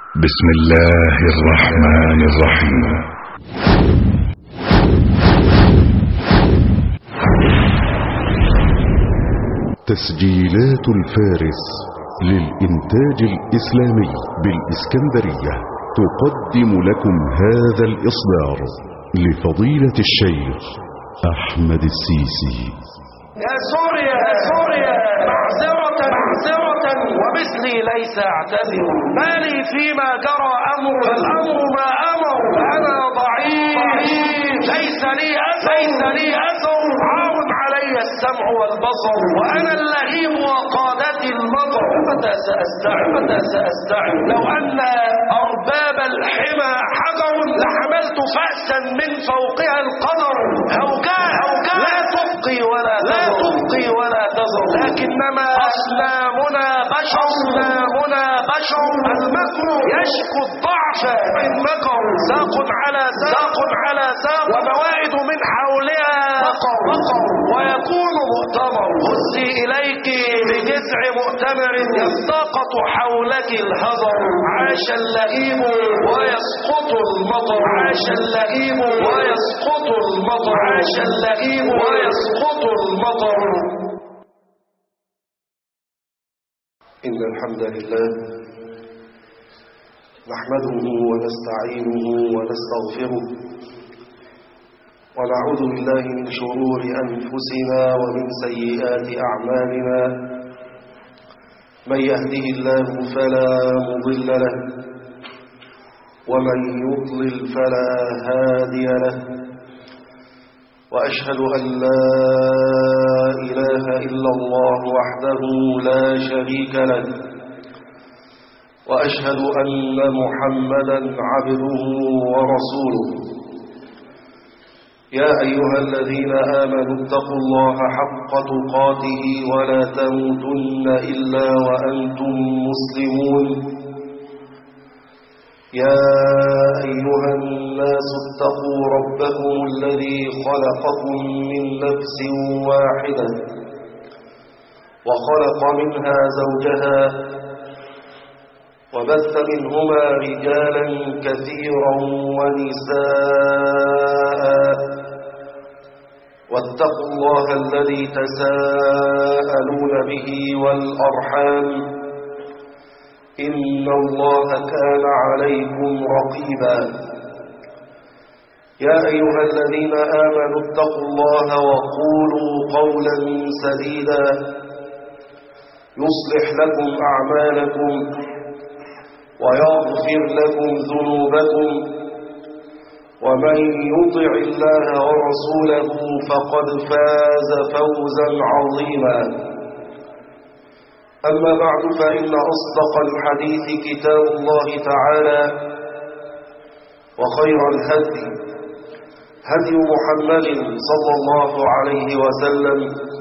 بسم الله الرحمن الرحيم. تسجيلات الفارس للإنتاج الإسلامي بالإسكندرية تقدم لكم هذا الإصدار لفضيلة الشيخ أحمد السيسي. يا سوريا معذرة ومثلي ليس اعتذر، ما لي فيما جرى أمر، فالأمر ما أمر، أنا ضعيف ليس لي أثر، عاود علي السمع والبصر، وأنا اللهيب وقادتي المطر. متى سأستعن لو أن أرباب الحمى حجر لحملت فأسا من فوقها القدر. هوجاء لا تبقي ولا تذر، لكنما أصنامنا بشر، المكر يشكو الضعف من مكر، ساق على ساق وموائد من حولها مقر، ويكون مؤتمر. هزي إليك بجذع مؤتمر يساقط حولك الهضر. عاش اللئيم ويسقط المطر، عاش اللئيم ويسقط المطر، عاش اللئيم ويسقط المطر. إن الحمد لله نحمده ونستعينه ونستغفره ونعوذ بالله من شرور أنفسنا ومن سيئات أعمالنا. من يهده الله فلا مضل له ومن يضلل فلا هادي له، وأشهد أن لا إله إلا الله وحده لا شريك له، وأشهد أن محمدا عبده ورسوله. يا أيها الذين آمنوا اتقوا الله حق تقاته ولا تموتن إلا وأنتم مسلمون. يا أيها الناس اتقوا ربكم الذي خلقكم من نفس واحدة وخلق منها زوجها وبث منهما رجالا كثيرا ونساء، واتقوا الله الذي تساءلون به والأرحام، إن الله كان عليكم رقيبا. يا أيها الذين آمنوا اتقوا الله وقولوا قولا سديدا يصلح لكم أعمالكم ويغفر لكم ذنوبكم، ومن يطع الله ورسوله فقد فاز فوزا عظيما. أما بعد، فإن أصدق الحديث كتاب الله تعالى، وخير الهدي هدي محمد صلى الله عليه وسلم،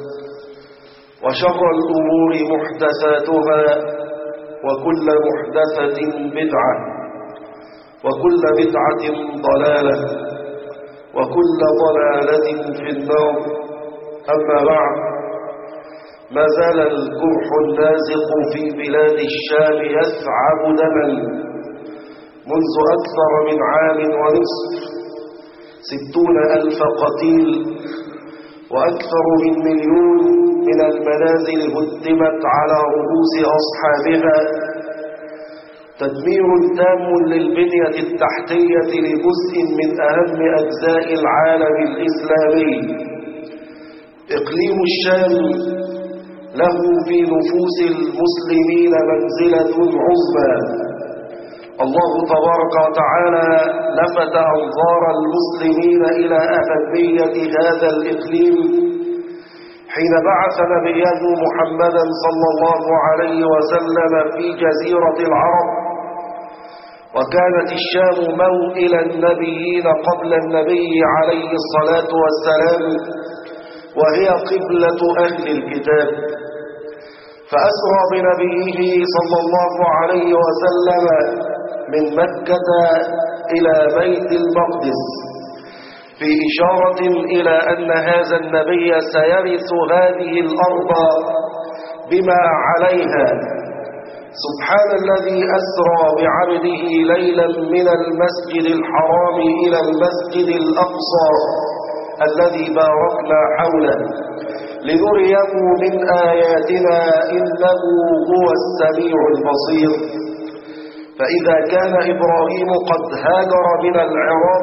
وشر الأمور محدثاتها، وكل محدثة بدعة، وكل بدعة ضلالة، وكل ضلالة في النار. أما بعد، ما زال الجرح اللازق في بلاد الشام يثعب دما منذ أكثر من عام ونصف، 60,000 قتيل وأكثر من 1,000,000 من المنازل هدمت على رؤوس أصحابها، تدمير تام للبنية التحتية لجزء من أهم أجزاء العالم الإسلامي. إقليم الشام له في نفوس المسلمين منزلة عظمى. الله تبارك وتعالى لفت أنظار المسلمين إلى أهمية هذا الإقليم حين بعث نبيه محمدا صلى الله عليه وسلم في جزيرة العرب، وكانت الشام موئل النبيين قبل النبي عليه الصلاة والسلام، وهي قبلة أهل الكتاب. فأسرى بنبيه صلى الله عليه وسلم من مكة إلى بيت المقدس، في إشارة إلى أن هذا النبي سيرث هذه الأرض بما عليها، سبحان الذي أسرى بعبده ليلا من المسجد الحرام إلى المسجد الأقصى الذي باركنا حوله لنريه من آياتنا إنه هو السميع البصير. فإذا كان إبراهيم قد هاجر من العراق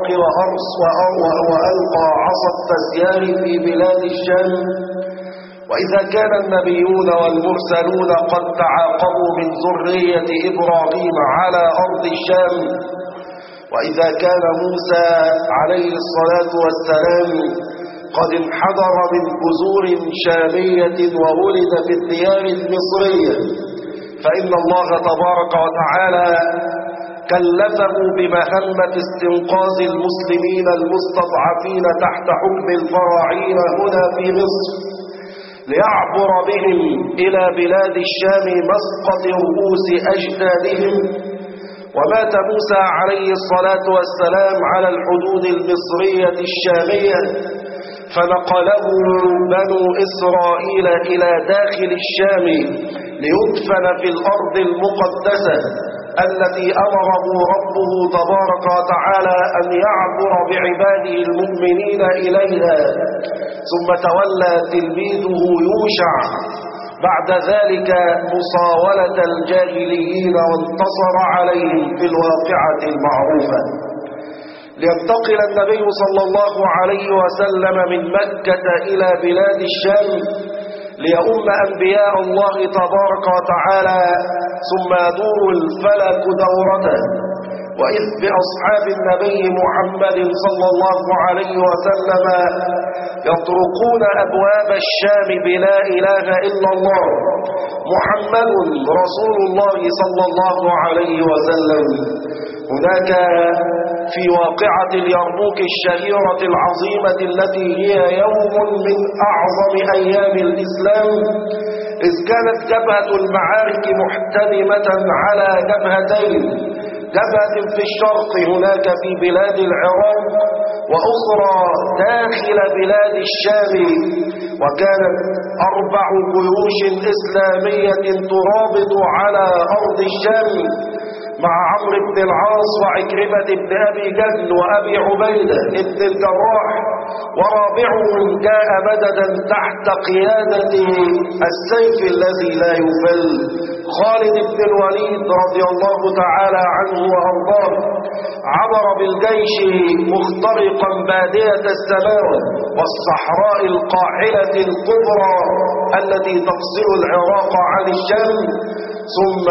وألقى عصا التسيار في بلاد الشام، وإذا كان النبيون والمرسلون قد تعاقبوا من ذرية إبراهيم على أرض الشام، وإذا كان موسى عليه الصلاة والسلام قد انحدر من بذور شامية وولد في الديار المصرية، فإن الله تبارك وتعالى كلفه بمهمة استنقاذ المسلمين المستضعفين تحت حكم الفراعنة هنا في مصر، ليعبر بهم إلى بلاد الشام مسقط رؤوس أجدادهم. ومات موسى عليه الصلاة والسلام على الحدود المصرية الشامية، فنقله بنو إسرائيل إلى داخل الشام ليدفن في الأرض المقدسة التي أمره ربه تبارك وتعالى أن يعبر بعباده المؤمنين إليها. ثم تولى تلميذه يوشع بعد ذلك مصاولة الجاهليين وانتصر عليهم في الواقعة المعروفة، لينتقل النبي صلى الله عليه وسلم من مكة إلى بلاد الشام ليؤم أنبياء الله تبارك وتعالى، ثم يدور الفلك دورته. وإذ بأصحاب النبي محمد صلى الله عليه وسلم يطرقون أبواب الشام بلا إله إلا الله محمد رسول الله صلى الله عليه وسلم. هناك في واقعة اليرموك الشهيرة العظيمة التي هي يوم من أعظم أيام الإسلام، إذ كانت جبهة المعارك محتدمة على جبهتين، جبهة في الشرق هناك في بلاد العراق، وأخرى داخل بلاد الشام. وكانت 4 جيوش إسلامية ترابط على أرض الشام مع عمرو بن العاص وعكرمة بن أبي جهل وأبي عبيدة بن الجراح، ورابعهم جاء مددا تحت قيادة السيف الذي لا يفل خالد بن الوليد رضي الله تعالى عنه وأرضاه. عبر بالجيش مخترقا بادية السماوة والصحراء القاحلة الكبرى التي تفصل العراق عن الشام، ثم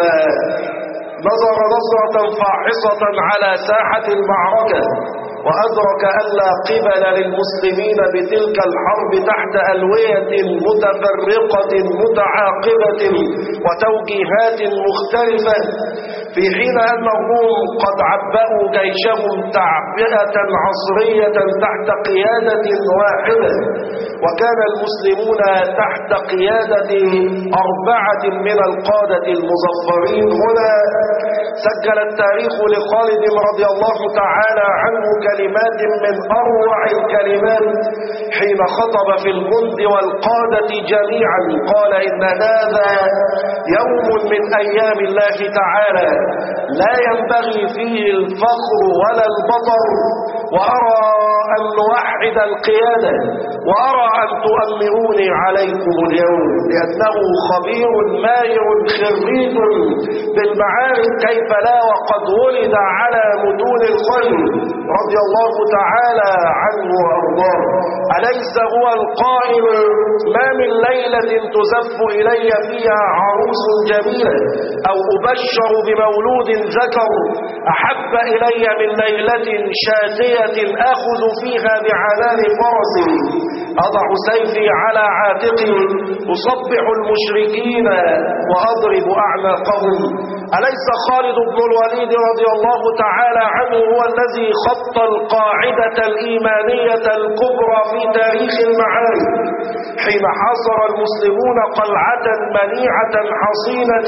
نظر نظرة فاحصة على ساحة المعركة وأدرك أن لا قبل للمسلمين بتلك الحرب تحت ألوية متفرقة متعاقبة وتوجيهات مختلفة، في حين أن الروم قد عبأوا جيشهم تعبئة عصرية تحت قيادة واحدة، وكان المسلمون تحت قيادة 4 من القادة المظفرين. هنا سجل التاريخ لخالد رضي الله تعالى عنه كلمات من أروع الكلمات حين خطب في الجند والقادة جميعا، قال: إن هذا يوم من أيام الله تعالى لا ينبغي فيه الفخر ولا البطر، وأرى أن نوحد القيادة، وأرى أن تؤمروني عليكم اليوم، لأنه خبير ماهر خريج بالمعارك كيف لا، وقد ولد على متون الخير رضي الله تعالى عنه وأرضاه. أليس هو القائل: ما من ليلة تزف إلي فيها عروس جميلة أو أبشر بمولود ذكر أحب إلي من ليلة شاتية أخذ فيها بعنان فرسي، أضع سيفي على عاتقي، أصبح المشركين وأضرب أعناقهم. أليس خالد بن الوليد رضي الله تعالى عنه هو الذي خط القاعدة الإيمانية الكبرى في تاريخ المعارك، حين حاصر المسلمون قلعة منيعة حصينة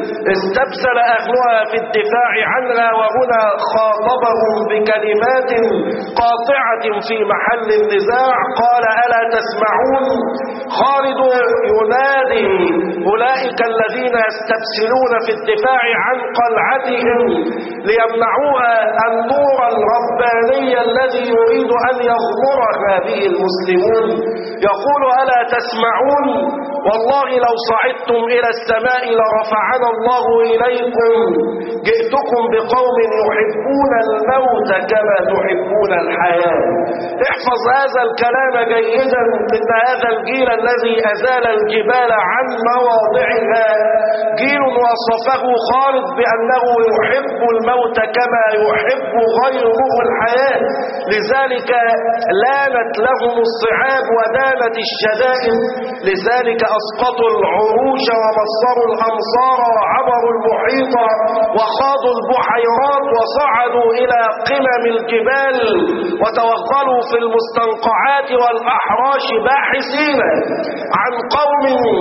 استبسل أهلها في الدفاع عنها، وهنا خاطبهم بكلمات قاطعة في محل النزاع. قال: ألا تسمعون؟ خالد ينادي أولئك الذين يستبسلون في الدفاع عن قلعتهم ليمنعوها النور الرباني الذي يريد أن يغمرها به المسلمون. يقول: ألا تسمعون؟ والله لو صعدتم إلى السماء لرفعنا الله إليكم. جئتكم بقوم يحبون الموت كما تحبون الحياة. احفظ هذا الكلام جيدا، إن هذا الجيل الذي أزال الجبال عن مواضعها جيل وصفه خالد بأنه يحب الموت كما يحب غيره الحياة. لذلك لانت لهم الصعاب ودانت الشدائد، لذلك أسقطوا العروش ومصروا الأمصار وعبروا المحيط وخاضوا البحيرات وصعدوا إلى قمم الجبال وتوغلوا في المستنقعات والأحراش باحثين عن قوم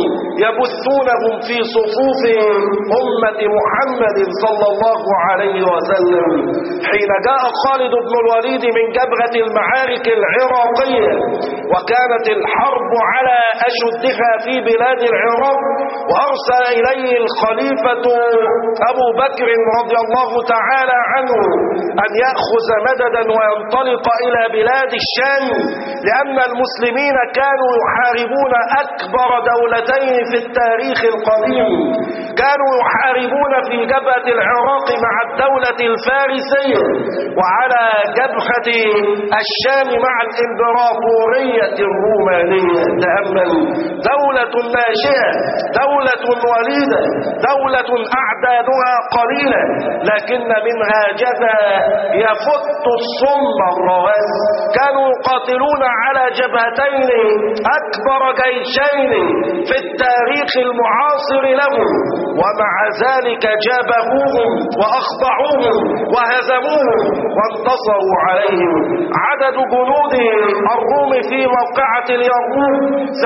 يبثونهم في صفوف أمة محمد صلى الله عليه وسلم. حين جاء خالد بن الوليد من جبهة المعارك العراقية وكانت الحرب على أشدها في بلاد العراق، وأرسل إليه الخليفة أبو بكر رضي الله تعالى عنه أن يأخذ مددا وينطلق إلى بلاد الشام، لأن المسلمين كانوا يحاربون أكبر دولتين في التاريخ القديم. كانوا يحاربون في جبهة العراق مع الدولة الفارسية، وعلى جبهة الشام مع الإمبراطورية الرومانية. تأمل، دولة ناشئة، دولة وليدة، دولة أعدادها قليلة، لكن منها جثى يفت الصم الرواس. كانوا يقاتلون على جبهتين أكبر جيشين في التاريخ المعاصر لهم، ومع ذلك جابهوهم وأخضعوهم وهزموهم وانتصروا عليهم. عدد جنود الروم في موقعة اليرموك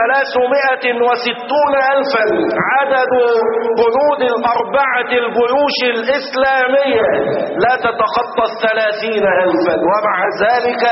360,000. عدد جنود الأربعة الجيوش الإسلامية لا تتخطى 30,000، ومع ذلك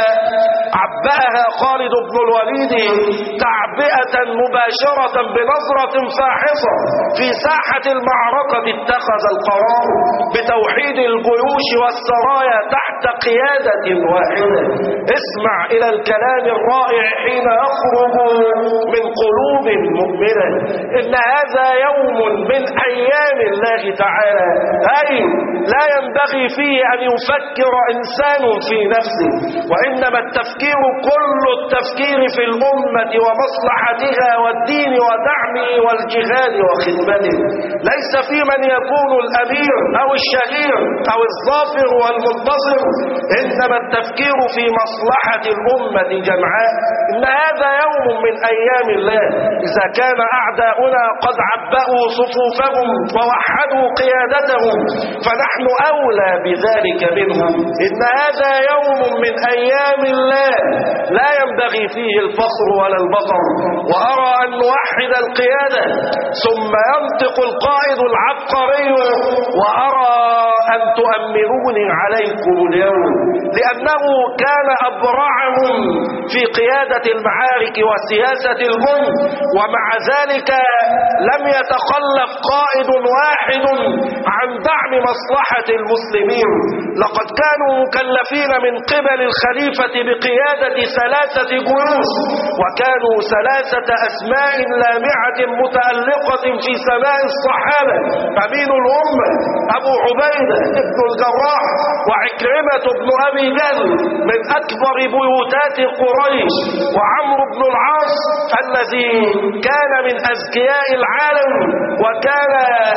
عبأها خالد بن الوليد تعبئة مباشرة بنظرة فاحصة في ساحة المعركة. اتخذ القرار بتوحيد الجيوش والسرايا تحت قيادة واحدة. اسمع إلى الكلام الرائع حين يخرج من قلوب مؤمنة: إن هذا يوم من أيام الله تعالى، أي لا ينبغي فيه أن يفكر إنسان في نفسه، وإنما التفكير كل التفكير في الأمة ومصلحتها والدين ودعمه والجهاد وخدمته. ليس في من يكون الأمير أو الشهير أو الظافر والمنتصر، إنما التفكير في مصلحة الأمة جمعاء. إن هذا يوم من أيام الله. إذا كان أعداؤنا قد عبأوا صفوفهم ووحدوا قيادتهم، فنحن أولى بذلك منهم. إن هذا يوم من أيام الله لا ينبغي فيه الفخر ولا البطر. وأرى أن نوحد القيادة، ثم ينطق القائد العبقري: وأرى أن تؤمروني عليكم اليوم، لأنه كان أبرعهم في قيادة المعارك وسياسة الأمم، ومع ذلك لم يتخلف قائد واحد عن دعم مصلحة المسلمين. لقد كانوا مكلفين من قبل الخليفة بقيادة 3 جيوش، وكانوا 3 أسماء لامعة متألقة في سماء الصحابة: أمين الأمة أبو عبيدة بن الجراح، وعكرمة بن أبي جهل من أكبر بيوتات قريش، وعمرو بن العاص الذي كان من أذكياء العالم وكان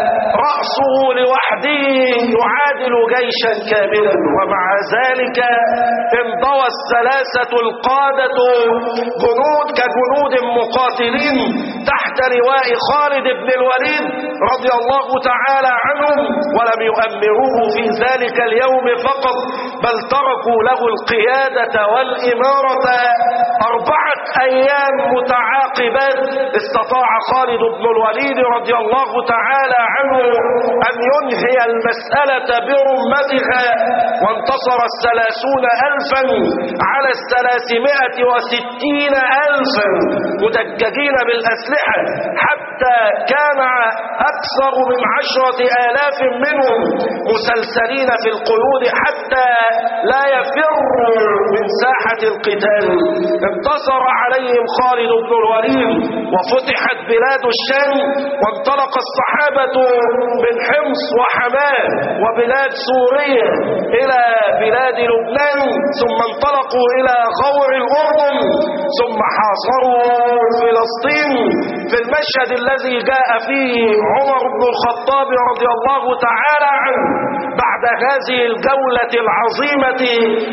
رأسه لوحده يعادل جيشا كاملا. ومع ذلك انضوى 3 القادة جنود كجنود مقاتلين تحت لواء خالد بن الوليد رضي الله تعالى عنهم، ولم يؤمروه في ذلك اليوم فقط، بل تركوا له القيادة والإمارة 4 أيام متعاقبات استطاع خالد بن الوليد رضي الله تعالى عنه أن ينهي المسألة برمتها، وانتصر 30,000 على 360,000 مدججين بالأسلحة، حتى كان أكثر من 10,000 منهم مسلسلين في القيود حتى لا يفروا من ساحة القتال. انتصر عليهم خالد بن الوليد وفتحت بلاد الشام، وانطلق الصحابة من حمص وحماه وبلاد سوريا إلى بلاد لبنان، ثم انطلقوا إلى غور الأردن، ثم حاصروا فلسطين في المشهد الذي جاء فيه عمر بن الخطاب رضي الله تعالى عنه بعد هذه الجولة العظيمة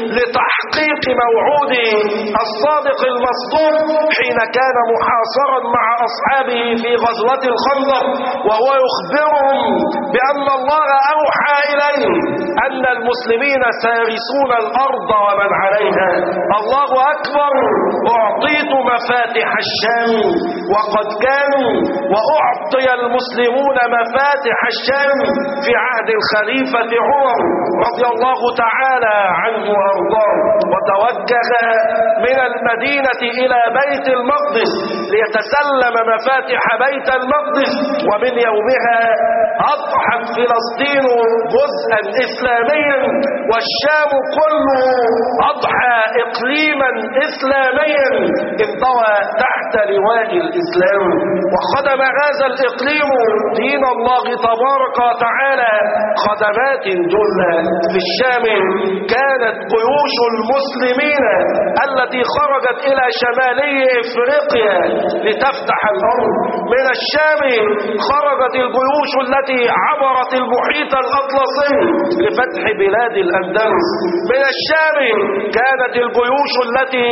لتحقيق موعود الصادق المصدوق، حين كان محاصرا مع أصحابه في غزوة الخندق، وهو يخبرهم بأن الله أوحى إليه أن المسلمين سيرثون الأرض ومن عليها. الله أكبر. أعطيت مفاتح الشام، وقد كانوا وأعطي المسلمون مفاتح الشام في عهد الخليفة عمر رضي الله تعالى عنه وأرضاه، وتوجه من المدينة إلى بيت المقدس ليتسلم مفاتح بيت المقدس، ومن يومها أضحت فلسطين جزءا إسلاميا، والشام كله أضحى إقليما إسلاميا انضوى تحت لواء الإسلام، وخدم هذا الإقليم دين الله تبارك وتعالى خدمات جلة. في الشام كانت جيوش المسلمين التي خرجت إلى شمالي إفريقيا لتفتح الأرض. من الشام خرجت الجيوش التي عبرت المحيط الأطلسي لفتح بلاد الأندلس. من الشام كانت الجيوش التي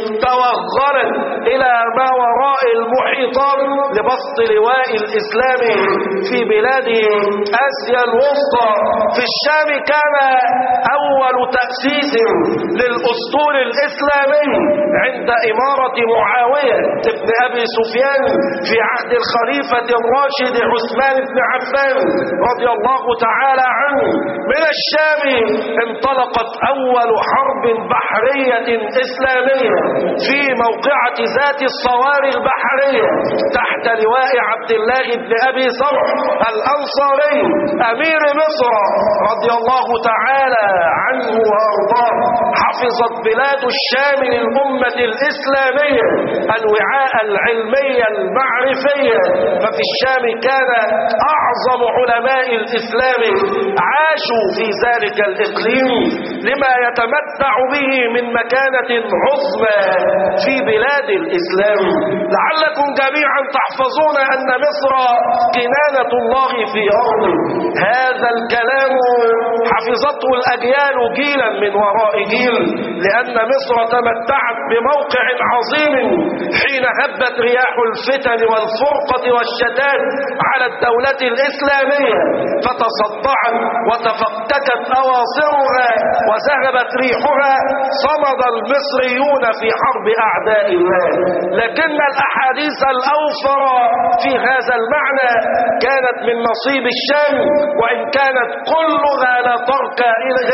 توغلت إلى ما وراء المحيطات لبسط لواء الإسلام في بلاد آسيا الوسطى. في الشام كان أول تأسيس للأسطول الإسلامي عند إمارة معاوية ابن أبي سفيان في عهد الخليفة الراشد عثمان بن عفان رضي الله تعالى عنه. من الشام انطلقت أول حرب بحرية إسلامية في موقعة ذات الصواري البحرية تحت لواء عبد الله بن أبي سرح الأنصاري أمير مصر رضي الله تعالى عنه وأرضاه. حفظت بلاد الشام للأمة الإسلامية الوعاء العلمي المعرفية، ففي الشام كان أعظم علماء الإسلام عاشوا في ذلك الإقليم لما يتمتع به من مكانة عظمى في بلاد الإسلام. لعلكم جميعا تحفظون أن مصر كنانة الله في أرضه. هذا الكلام حفظته الأجيال جيلا من وراء جيل، لأن مصر تمتعت بموقع عظيم حين هبت رياح الفتن والفرقة والشتات على الدولة الإسلامية، فتصدعت وتفككت أواصرها وذهبت ريحها. صمد المصريون في حرب أعداء الله، لكن الأحاديث الأوفر في هذا المعنى كانت من نصيب الشام، وإن كانت كلها لا ترقى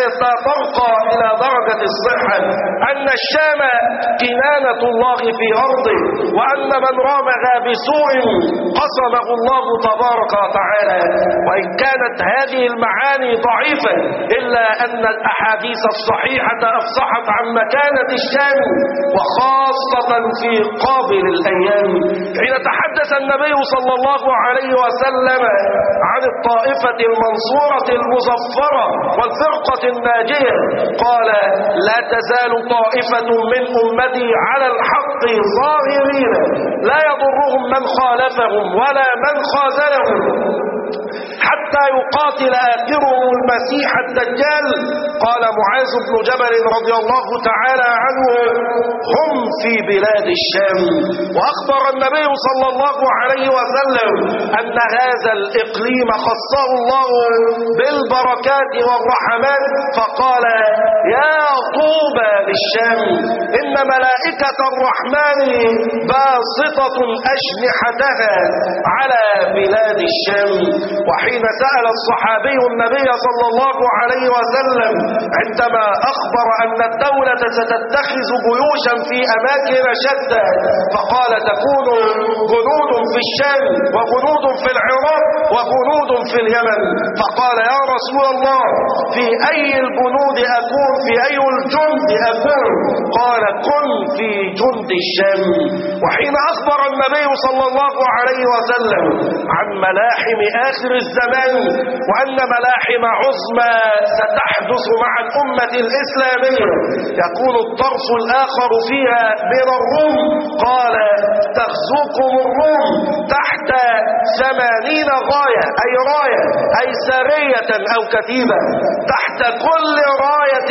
إلى درجة الصحة، أن الشام كنانة الله في أرضه، وأن من رامها بسوء قصمه الله تبارك وتعالى. وإن كانت هذه المعاني ضعيفة إلا أن الأحاديث الصحيحة أفصحت عن مكانة الشام، وخاصة في قابل الأيام حين تحدث النبي صلى الله عليه وسلم عن الطائفة المنصورة المظفرة والفرقة الناجية، قال: لا تزال طائفة من أمتي على الحق ظاهرين لا يضرهم من خالفهم ولا من خاذلهم حتى يقاتل آخرهم المسيح الدجال. قال معاذ بن جبل رضي الله تعالى عنه: هم في بلاد الشام. وأخبر النبي صلى الله عليه وسلم أن هذا الإقليم خصه الله بالبركات والرحمات، فقال: يا طوبى للشام، فإن ملائكة الرحمن باسطة أجنحتها على بلاد الشام. وحين سأل الصحابي النبي صلى الله عليه وسلم عندما أخبر أن الدولة ستتخذ جيوشا في أماكن شتى، فقال تكون جنود في الشام وجنود في العراق وجنود في اليمن. فقال يا رسول الله في أي الجنود أكون، في أي الجند أكون؟ قال كن في جند الشام. وحين أخبر النبي صلى الله عليه وسلم عن ملاحم آخر الزمان وأن ملاحم عظمى ستحدث مع الأمة الإسلامية يكون الطرف الآخر فيها من الروم، قال تغزوكم الروم تحت 80 غاية، أي راية أي سرية أو كتيبة، تحت كل راية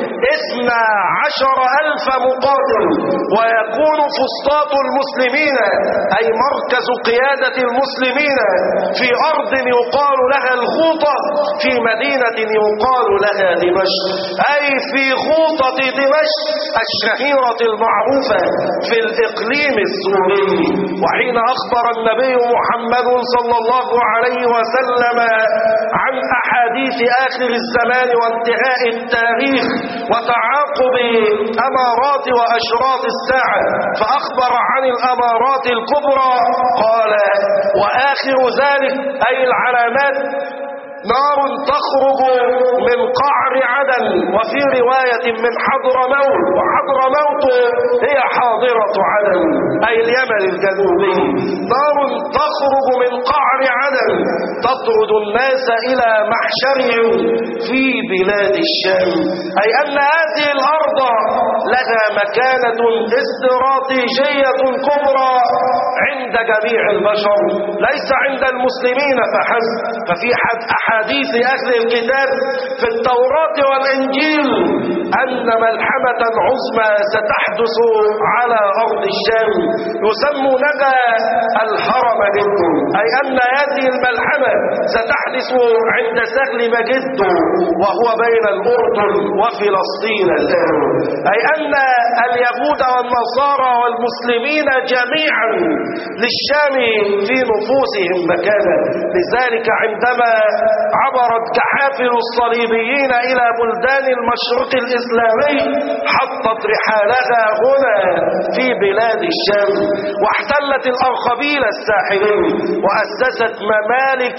12,000 مقاتل، ويكون فسطاط المسلمين أي مركز قيادة المسلمين في أرض يقال لها الغوطة، في مدينة يقال لها دمشق، أي في غوطة دمشق الشهيرة المعروفة في الإقليم السوري. وحين أخبر النبي محمد صلى الله عليه وسلم عن أحاديث آخر الزمان وانتهاء التاريخ وتعاقب أمارات وأشراط الساعة، فأخبر عن الأمارات الكبرى قال وآخر ذلك أي العلامات نار تخرج من قعر عدن، وفي رواية من حضرموت، وحضرموت هي حاضرة عدن أي اليمن الجنوبي. نار تخرج من قعر عدن تطرد الناس إلى محشرهم في بلاد الشام، أي أن هذه الأرض لها مكانة استراتيجية كبرى عند جميع البشر، ليس عند المسلمين فحسب. ففي أحاديث أهل الكتاب في التوراة والإنجيل أن ملحمة عظمى ستحدث على أرض الشام يسمونها الهرم جد، أي أن هذه الملحمة ستحدث عند سهل مجد وهو بين الأردن وفلسطين الآن، أي أن اليهود والنصارى والمسلمين جميعا للشام في نفوسهم مكانة. لذلك عندما عبرت كحافل الصليبيين إلى بلدان المشرق الإسلامي حطت رحالها هنا في بلاد الشام، واحتلت الأرخبيل الساحلي وأسست ممالك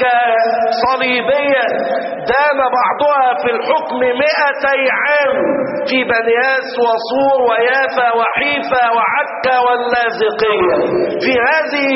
صليبية دام بعضها في الحكم 200 عام في بنياس وصور ويافا وحيفا وعكا واللاذقية في هذه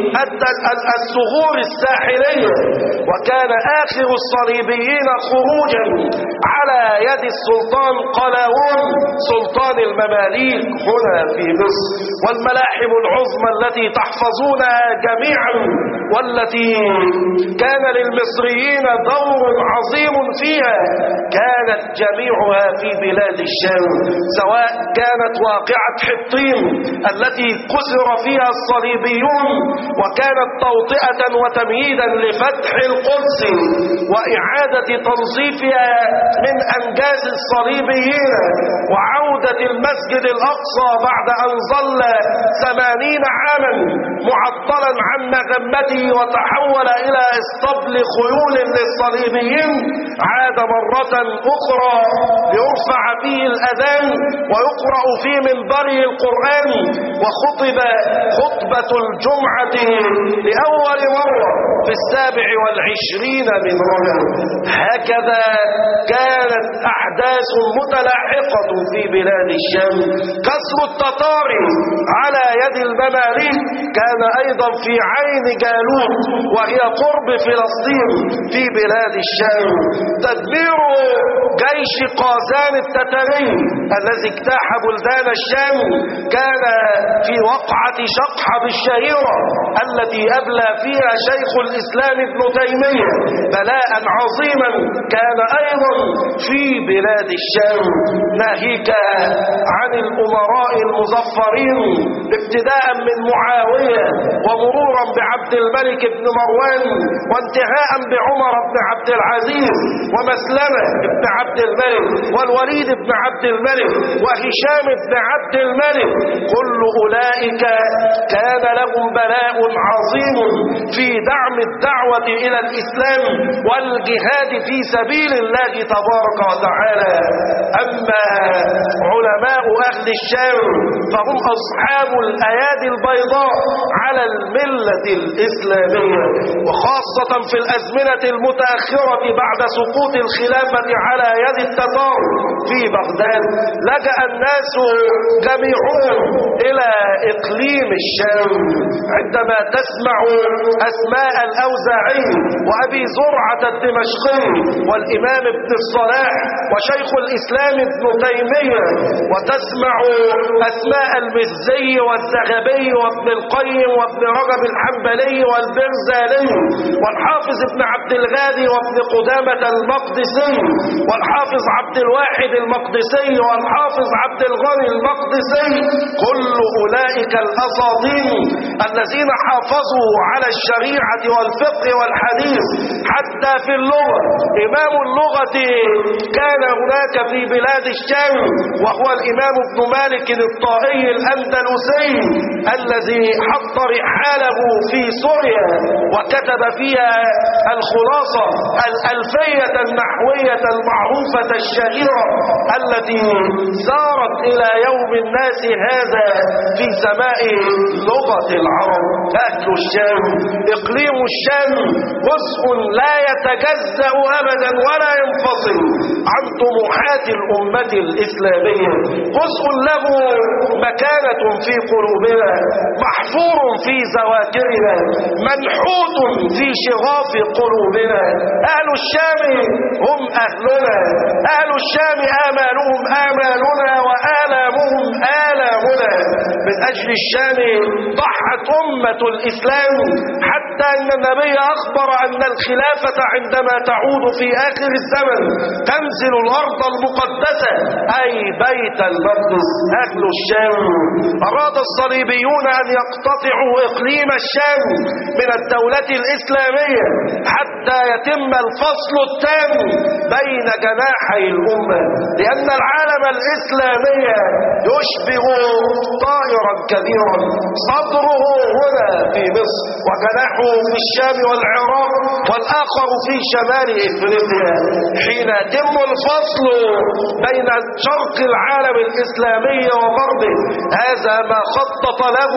الثغور الساحلية. وكان آخر الصليبيين خروجا على يد السلطان قلاوون سلطان المماليك هنا في مصر. والملاحم العظمى التي تحفظونها جميعا والتي كان للمصريين دور عظيم فيها كانت جميعها في بلاد الشام، سواء كانت واقعة حطين التي كسر فيها الصليبيون وكانت توطئة وتمهيدا لفتح القدس وإعادة تنظيفها من أنجاز الصليبيين وعودة المسجد الأقصى بعد أن ظل 80 عاما معطلا عن مذمته وتحول إلى اسطبل خيول للصليبيين، عاد مرة أخرى ليرفع فيه الأذان ويقرأ في منبره القرآن وخطب خطبة الجمعة لأول مرة في 27 من رجب. هكذا كانت أحداث متلاحقة في بلاد الشام. كسر التتار على يد المماليك كان أيضا في عين جالوت وهي قرب فلسطين في بلاد الشام. تدمير جيش قازان التتري الذي اجتاح بلدان الشام كان في وقعة شقحة الشهيرة التي أبلى فيها شيخ الإسلام ابن تيمية بلاء عظيما كان أيضا في بلاد الشام. ناهيك عن الأمراء المظفرين ابتداء من معاوية ومرورا بعبد الملك بن مروان وانتهاء بعمر بن عبد العزيز ومسلمة بن عبد عبد الملك والوليد بن عبد الملك وهشام بن عبد الملك، كل أولئك كان لهم بلاء عظيم في دعم الدعوة إلى الإسلام والجهاد في سبيل الله تبارك وتعالى. أما علماء أهل الشام فهم أصحاب الأيادي البيضاء على الملة الإسلامية، وخاصة في الأزمنة المتأخرة بعد سقوط الخلافة على يد التتار في بغداد، لجأ الناس جميعهم إلى إقليم الشام. عندما تسمع أسماء الأوزاعي وأبي زرعة الدمشقي والإمام ابن الصلاح وشيخ الإسلام ابن تيمية، وتسمع أسماء المزي والذهبي وابن القيم وابن رجب الحنبلي والبرزالي والحافظ ابن عبد الغادي وابن قدامة المقدسي والحافظ عبد الواحد المقدسي والحافظ عبد الغني المقدسي، كل أولئك الأساطين الذين حافظوا على الشريعة والفقه والحديث حتى في اللغة. إمام اللغة كان هناك في بلاد الشام وهو الإمام ابن مالك الطائي الأندلسي الذي حط رحاله في سوريا وكتب فيها الخلاصة الألفية النحوية المعروفة الشهيرة التي سارت إلى يوم الناس هذا في سماء لغة العرب. أهل الشام، إقليم الشام جزء لا يتجزأ أبدا ولا ينفصل عن طموحات الأمة الإسلامية، جزء له مكانة في قلوبنا، محفور في ذواكرنا، منحوت في شغاف قلوبنا. أهل الشام هم أهلنا، أهل الشام آمالهم آمالنا وآلامهم آلامنا. من أجل الشام ضحت أمة الإسلام، حتى أن النبي أخبر أن الخلافة عندما تعود في آخر الزمن تنزل الأرض المقدسة أي بيت المقدس. أهل الشام أراد الصليبيون أن يقتطعوا إقليم الشام من الدولة الإسلامية حتى يتم الفصل التام بين جناحي الأمة، لأن العالم الإسلامي يشبه طائرا كبيرا صدره هنا في مصر وجناحه في الشام والعراق والآخر في شمال إفريقيا. حين يتم الفصل بين شرق العالم الإسلامي وغربه، هذا ما خطط له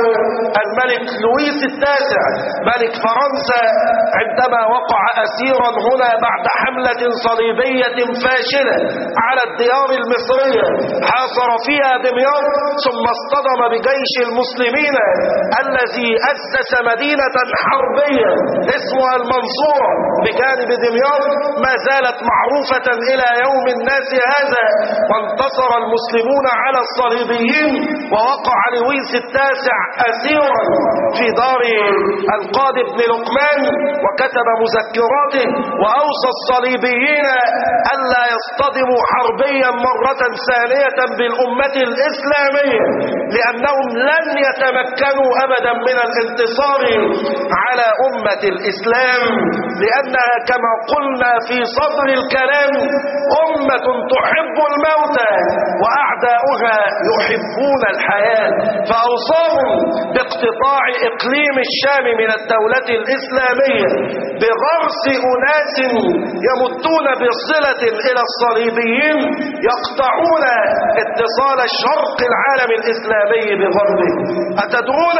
الملك لويس التاسع ملك فرنسا عندما وقع أسيرا هنا بعد حملة صليبية فاشلة على الديار المصرية، حاصر فيها دمياط ثم اصطدم بجيش المسلمين الذي أسس مدينة حربية اسمها المنصورة بجانب دمياط، ما زالت معروفة إلى يوم الناس هذا. وانتصر المسلمون على الصليبيين ووقع لويس التاسع أسيرا في دار القاضي بن لقمان، وكتب مذكراته وأوصى الصليبيين ألا يصطدموا حربيا مرة ثانية بالأمة الإسلامية، لأنهم لن يتمكنوا أبدا من الانتصار على أمة الإسلام، لأنها كما قلنا في صدر الكلام أمة تحب الموت وأعداؤها يحبون الحياة. فأوصاهم باقتطاع إقليم الشام من الدولة الإسلامية بغرس أناس يمدون بصلة إلى الصليبيين يقطعون اتصال شرق العالم الإسلامي بغربه. أتدرون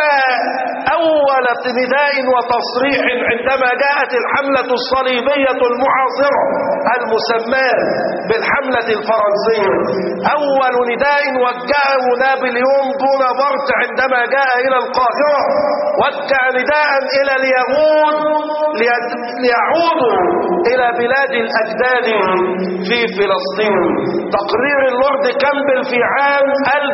أول نداء وتصريح عندما جاءت الحملة الصليبية المعاصرة المسماة بالحملة الفرنسية، أول نداء وجهه نابليون بونابرت عندما جاء إلى القاهرة، وجه نداء إلى اليهود ليعودوا إلى بلاد الأجداد في فلسطين. تقرير اللورد كامبل في عام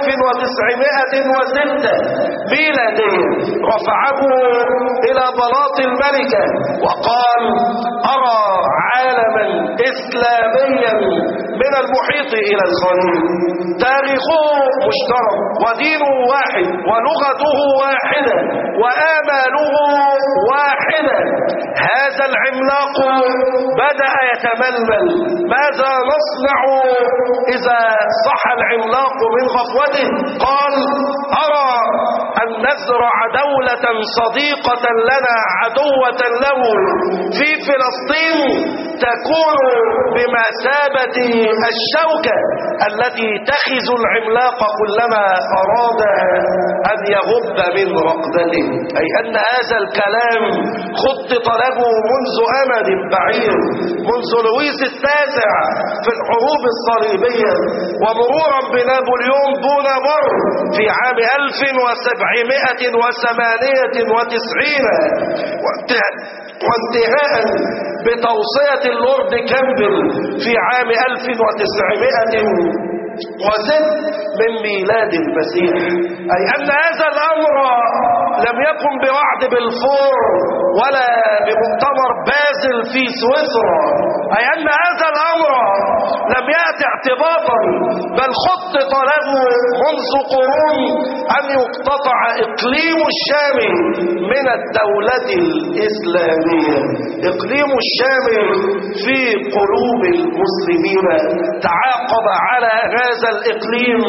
1906 ميلادي رفعه إلى بلاط الملكة وقال: أرى عالما إسلاميا من المحيط إلى الخليج. تاريخه مشترك ودينه واحد ولغته واحدة وآماله واحدة. هذا العملاق بدأ يتململ. ماذا نصنع إذا صح العملاق من غفوته؟ قال: أرى أن نزرع دولة صديقة لنا عدوة له في فلسطين تكون بمثابة الشوكة التي تخز العملاق كلما أراد أن يغب من رقدته. أي أن هذا الكلام خطط له منذ أمد بعيد، منذ لويس التاسع في الحروب الصليبية، ومرورا بنابليون بونابرت في عام 1798 وانتهاء بتوصية اللورد كامبل في عام 1906 من ميلاد المسيح. أي أن هذا الأمر لم يكن بوعد بلفور ولا بمؤتمر بازل في سويسرا. أي أن هذا الأمر لم يأتي اعتباطا، بل خطط له منذ قرون أن يقتطع إقليم الشام من الدولة الإسلامية. إقليم الشام في قلوب المسلمين. تعاقب على هذا الإقليم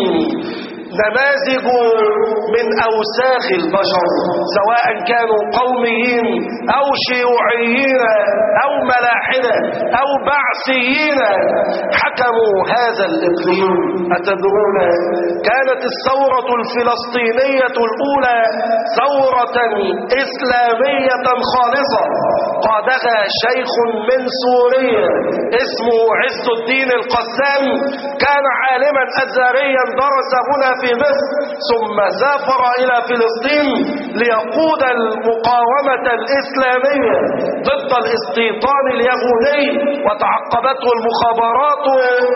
نماذج من أوساخ البشر، سواء كانوا قوميين أو شيوعيين أو ملاحدة أو بعثيين، حكموا هذا الإقليم. أتدرون كانت الثورة الفلسطينية الأولى ثورة إسلامية خالصة قادها شيخ من سوريا اسمه عز الدين القسام. كان عالما أزهريا درس هنا في مصر، ثم سافر إلى فلسطين ليقود المقاومة الإسلامية ضد الاستيطان اليهودي، وتعقبته المخابرات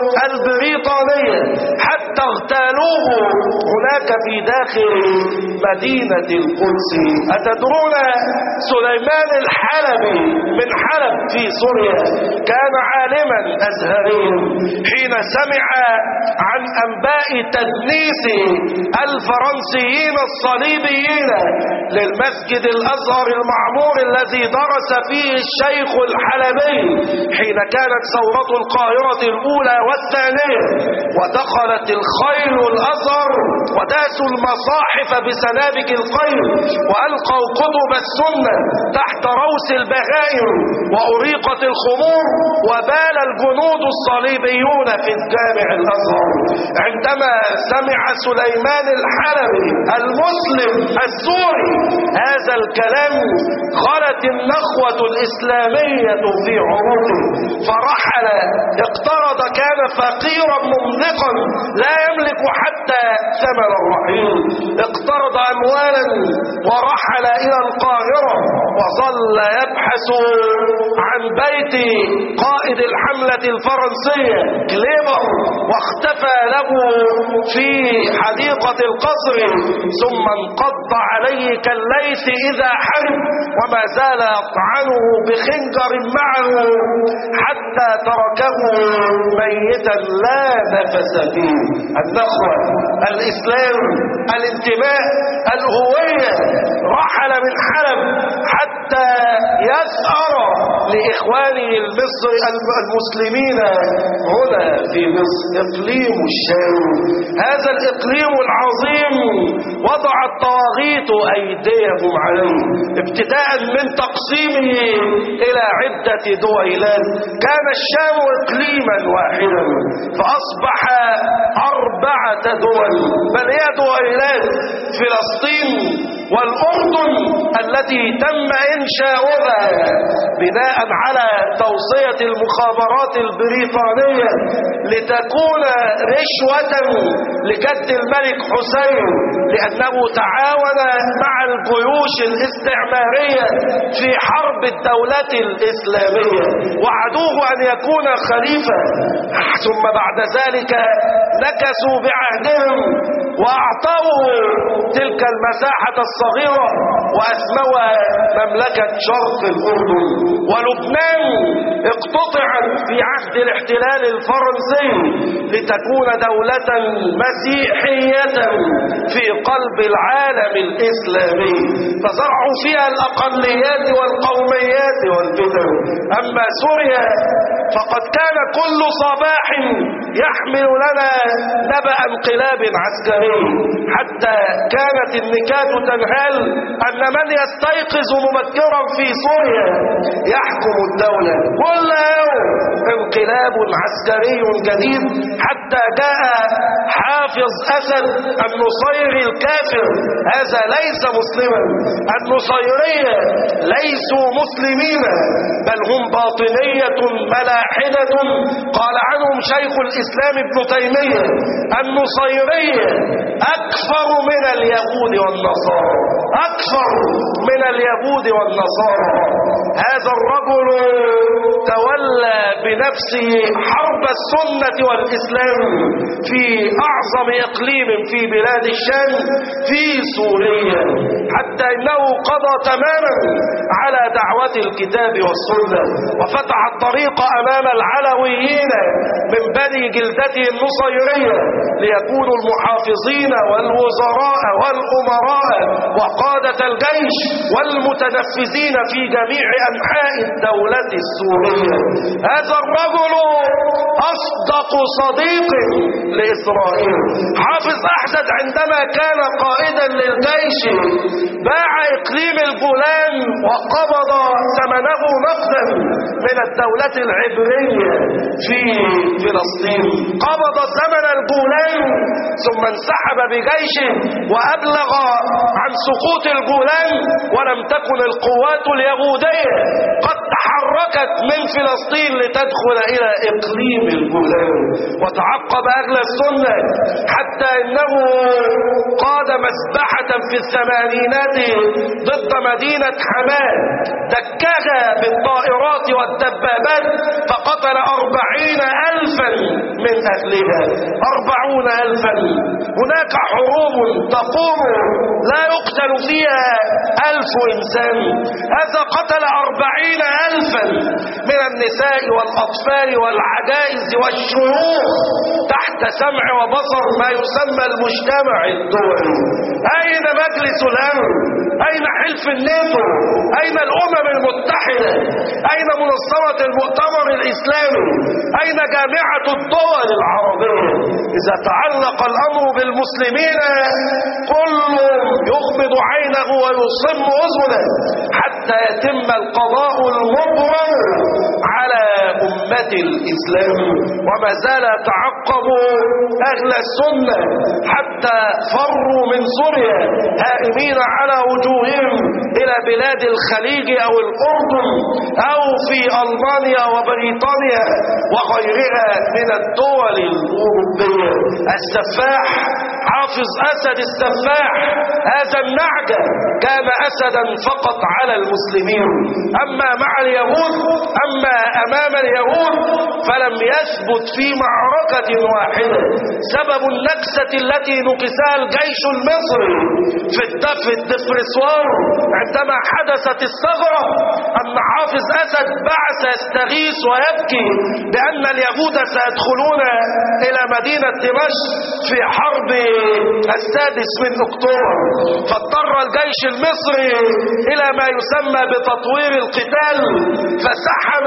البريطانية حتى اغتالوه هناك في داخل مدينة القدس. أتدرون سليمان الحلبي من حلب في سوريا كان عالما أزهريا، حين سمع عن أنباء تدنيس الفرنسيين الصليبيين للمسجد الأزهر المعمور الذي درس فيه الشيخ الحلبي حين كانت ثورة القاهرة الأولى والثانية، ودخلت الخيل الأزهر وداسوا المصاحف بسنابك الخيل وألقوا كتب السنة تحت روس البهائم وأريقت الخمور، وبال الجنود الصليبيون في الجامع الأزهر. عندما سمع سليمان الحلبي المسلم السوري هذا الكلام غلت النخوة الإسلامية في عروقه، فرحل. اقترض، كان فقيرا مملقا لا يملك حتى ثمن الرحيل، اقترض أموالا ورحل إلى القاهرة، وظل يبحث عن بيت قائد الحملة الفرنسية كليبر، واختفى له في حديقة القصر، ثم انقض عليه كالليث إذا حرب، وما زال يطعنه بخنجر معه حتى تركه ميتا لا نفس فيه. النخوة، الإسلام، الانتماء، الهوية. رحل من حلب حتى يثأر لإخوانه المسلمين هنا في مصر. إقليم الشام، هذا الإقليم العظيم وضع الطواغيت أيديهم عليه، ابتداء من تقسيمه إلى عدة دويلات. كان الشام إقليما واحدا فأصبح 4 دول، بل هي دويلات: فلسطين والأردن التي تم إنشاؤها بناء على توصية المخابرات البريطانية لتكون رشوة لجد الملك حسين، لأنه تعاون مع الجيوش الاستعمارية في حرب الدولة الإسلامية، وعدوه أن يكون خليفة. ثم بعد ذلك نكسوا بعهدهم وأعطوه تلك المساحة الصغيرة وأسموها مملكة شرق الأردن. ولبنان اقتطعت في عهد الاحتلال الفرنسي لتكون دولة مسيحية في قلب العالم الإسلامي تزرع فيها الأقليات والقوميات والفتن. أما سوريا فقد كان كل صباح يحمل لنا نبأ انقلاب عسكري، حتى كانت النكات تنهال أن من يستيقظ مبكرا في سوريا يحكم الدولة. كل يوم انقلاب عسكري جديد، حتى جاء حافظ أسد النصيري الكافر، هذا ليس مسلما، النصيرية ليسوا مسلمين بل هم باطنية ملاحدة. قال عنهم شيخ الإسلام ابن تيمية النصيرية أكثر من اليهود والنصارى، أكثر من اليهود والنصارى. هذا الرجل تولى بنفسه حرب السنة والإسلام في أعظم إقليم في بلاد الشام في سوريا، حتى إنه قضى تماما على دعوة الكتاب والسنة وفتح الطريق أمام العلويين من بني جلدته النصيرية ليكونوا المحافظين والوزراء والأمراء وقادة الجيش والمتنفذين في جميع أنحاء الدولة السورية. هذا الرجل أصدق صديق لإسرائيل. حافظ أحسد عندما كان قائدا للجيش باع إقليم الجولان وقبض ثمنه نقدا من الدولة العبرية في فلسطين، قبض ثمن الجولان ثم انسحب بجيشه وأبلغ عن سقوط الجولان، ولم تكن القوات اليهودية قد تحركت من فلسطين لتدخل إلى إقليم الجولان. وتعقب أهل السنة حتى إنه قاد مسبحة في الثمانينات ضد مدينة حماة، دكها بالطائرات والدبابات فقتل 40,000 من أهلها، 40,000. هناك حروب تقوم لا يقتل فيها 1000 إنسان، هذا قتل 40,000 من النساء والأطفال والعجائز والشيوخ تحت سمع وبصر ما يسمى المجتمع الدولي. أين مجلس الأمن؟ أين حلف الناتو؟ أين الأمم المتحدة؟ أين منظمة المؤتمر الإسلامي؟ أين جامعة الدول العربية؟ إذا تعلق الأمر بالمسلمين كل يغمض عينه ويصم أذنه حتى يتم القضاء المبرر على أمة الإسلام. وما زال يتعقب أهل السنة حتى فروا من سوريا هائمين على وجوههم إلى بلاد الخليج أو الأردن أو في ألمانيا وبريطانيا وغيرها من الدول الأوروبية. السفاح حافظ أسد السفاح هذا النعجة كان أسدا فقط على المسلمين، أما مع اليهود أما أمام اليهود فلم يثبت في معركة واحدة. سبب النكسة التي نكسها الجيش المصري في الدفرسوار عندما حدثت الثغرة أن حافظ أسد بعث يستغيث ويبكي بأن اليهود سيدخلون إلى مدينة دمشق في حرب 6 أكتوبر، فاضطر الجيش المصري إلى ما يسمى بتطوير القتال، فسحب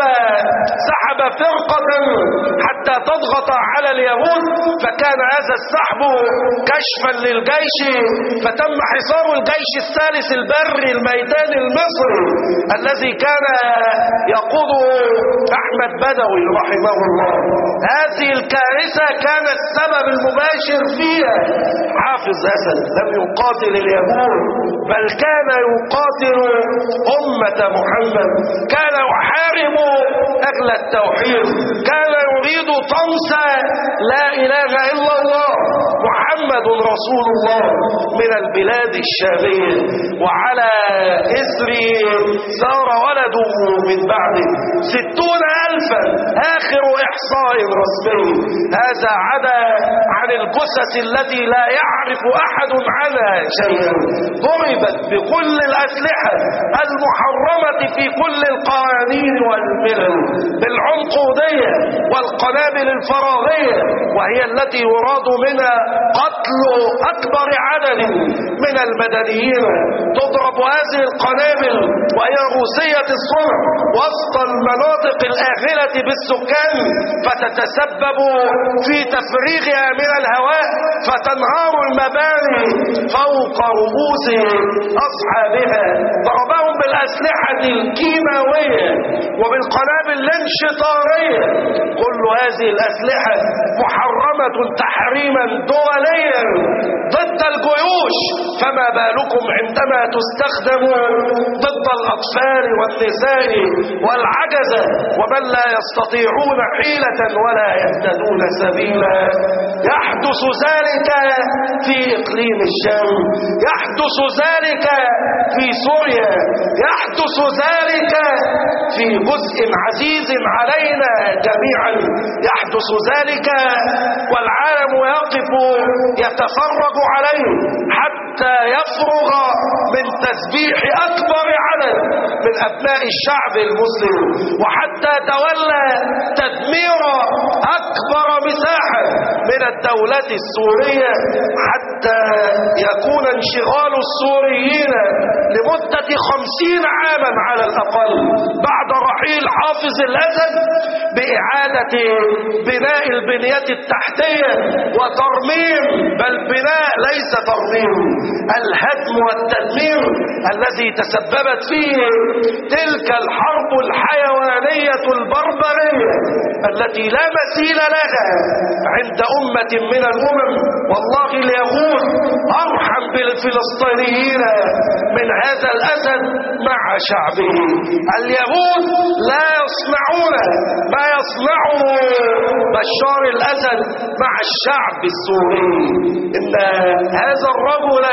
فرقة حتى تضغط على اليهود، فكان هذا السحب كشفا للجيش، فتم حصار الجيش الثالث البري الميداني المصري الذي كان يقوده أحمد بدوي رحمه الله. هذه الكارثة كان السبب المباشر فيها حافظ أسد. لم يقاتل اليهود بل كان يقاتل أمة محمد، كان يحارب أهل التوحيد، كان يريد طمس لا إله إلا الله محمد رسول الله من البلاد الشامية. وعلى إثره سار ولده من بعده 60,000 آخر إحصاء رسمي. هذا عدا عن الجثث التي لا يعرف أحد عنها شيئا، ضربت بكل الأسلحة المحرمة في كل القوانين والملل، بالعنقودية والقنابل الفراغية، وهي التي يراد منها قتل أكبر عدد من المدنيين. تضرب هذه القنابل وهي روسية الصنع وسط المناطق الآخلة بالسكان، فتتسبب في تفريغها من الهواء، فتنهار المباني فوق رؤوس أصحابها. ضربهم بالأسلحة الكيماوية وبالقنابل الانشطارية. كل هذه الأسلحة محرمة تحريما دوليا ضد الجيوش، فما بالكم عندما تستخدم ضد الأطفال والنساء والعجزة ومن لا يستطيعون حيلة ولا يهتدون سبيلا. يحدث ذلك في إقليم الشام، يحدث ذلك في سوريا، يحدث ذلك في جزء عزيز علينا جميعا، يحدث ذلك والعالم يقف يتفرج عليه حتى يفرغ من تسبيح أكبر عدد من أبناء الشعب المسلم، وحتى تولى تدمير أكبر مساحة من الدولة السورية، حتى يكون انشغال السوريين لمدة 50 عاما على الأقل بعد رحيل حافظ الأسد بإعادة بناء البنية التحتية وترميم، بل بناء ليس ترميم، الهدم والتدمير الذي تسببت فيه تلك الحرب الحيوانية البربرية التي لا مثيل لها عند أمة من الأمم. والله اليهود أرحم بالفلسطينيين من هذا الأسد مع شعبه. اليهود لا يصنعون ما يصنعه بشار الأسد مع الشعب السوري. إن هذا الرجل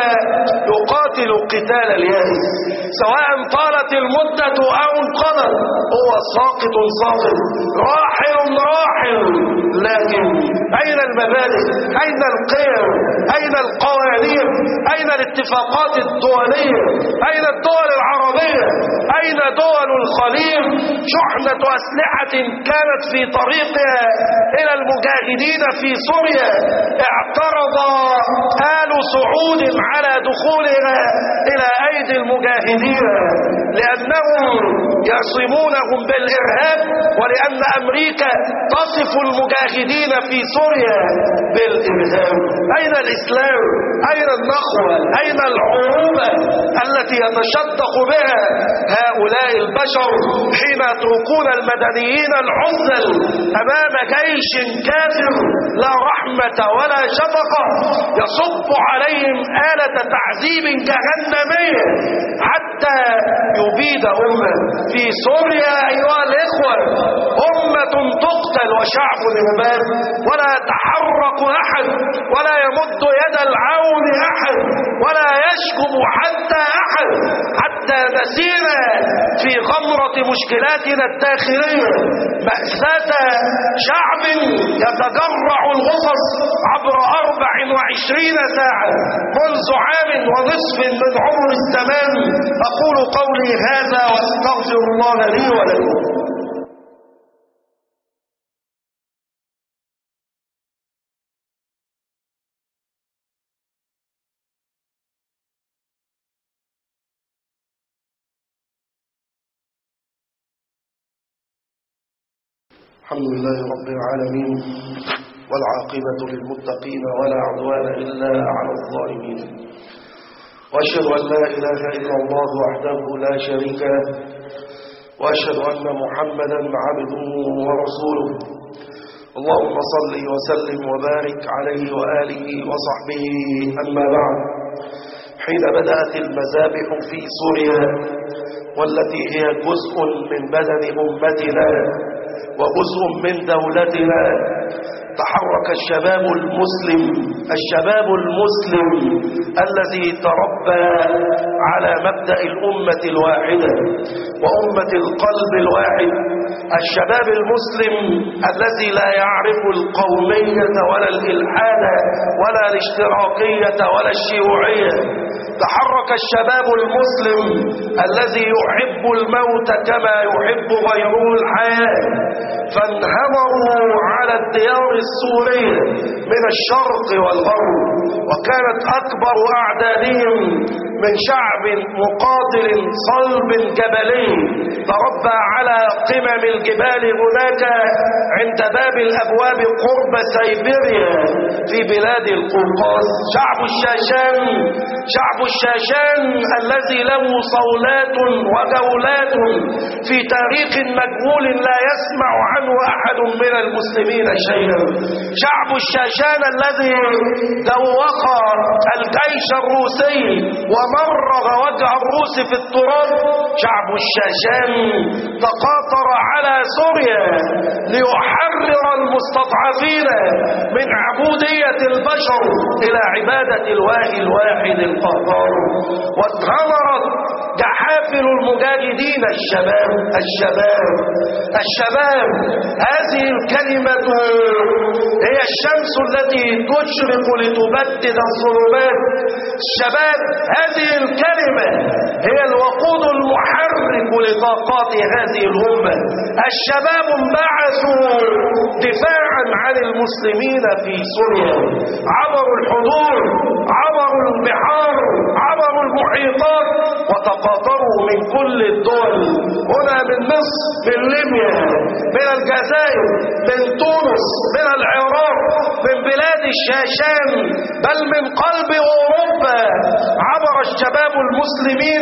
يقاتل قتال اليأس، سواء طالت المدة أو انقضت، هو ساقط ساقط، راحل راحل. لكن أين المبادئ؟ أين القيم؟ أين القوانين؟ أين الاتفاقات الدولية؟ أين الدول العربية؟ أين دول الخليج؟ شحنة أسلحة كانت في طريقها إلى المجاهدين في سوريا، اعترض آل سعود على دخولها إلى أيدي المجاهدين لأنهم يصمونهم بالإرهاب، ولأن أمريكا تصف المجاهدين في سوريا بالإرهاب. أين الإسلام؟ أين النخوة؟ أين العروبة التي يتشدق بها هؤلاء البشر حين يتركون المدنيين العزل أمام جيش كافر لا رحمة ولا شفقة يصب عليهم آلة تعذيب جهنمية حتى يبيد أمة في سوريا؟ أيها الإخوة، أمة تقتل وشعب يباد، ولا يتحرك أحد ولا يمد يد العون أحد ولا يشكب حتى أحد، حتى نسينا في غمرة مشكلاتنا الداخلية مأساة شعب يتجرع الغصص عبر 24 ساعة منذ عام ونصف من عمر الزمان. أقول قولي هذا واستغفر الله لي ولكم. الحمد لله رب العالمين، والعاقبة للمتقين ولا عدوان إلا على الظالمين، وأشهد أن لا إله إلا الله وحده لا شريك له، وأشهد أن محمدا عبده ورسوله. اللهم صل وسلم وبارك عليه وآله وصحبه. أما بعد، حين بدأت المذابح في سوريا والتي هي جزء من بدن أمتنا وجزء من دولتنا، تحرك الشباب المسلم الذي تربى على مبدأ الأمة الواحدة وأمة القلب الواحد، الشباب المسلم الذي لا يعرف القومية ولا الإلحاد ولا الاشتراكية ولا الشيوعية. تحرك الشباب المسلم الذي يحب الموت كما يحب غيره الحياة، فانهمروا على الديار السورية من الشرق والغرب، وكانت أكبر أعدادهم من شعب مقاتل صلب جبلي تربى على قمم الجبال هناك عند باب الأبواب قرب سيبيريا في بلاد القوقاز. شعب الشاشان الذي له صولات وجولات في تاريخ مجهول لا يسمع عنه أحد من المسلمين شيئا. شعب الشاشان الذي دوق الجيش الروسي ومرغ وجه الروس في التراب. شعب الشاشان تقاطر على سوريا ليحرر المستضعفين من عبودية البشر إلى عبادة الواهي الواحد القهار. واتغمرت جحافل المجاهدين الشباب. هذه الكلمة هي الشمس التي تشرق لتبدد الظلمات. الشباب هذه الكلمة هي الوقود المحرك لطاقات هذه الأمة. الشباب انبعثوا دفاعا عن المسلمين في سوريا، عبروا الحدود، عبروا البحار، عبروا المحيطات، وتقاطروا من كل الدول، هنا من مصر، من ليبيا، من الجزائر، من تونس، من العراق، من بلاد الشاشان، بل من قلب أوروبا. عبر الشباب المسلمين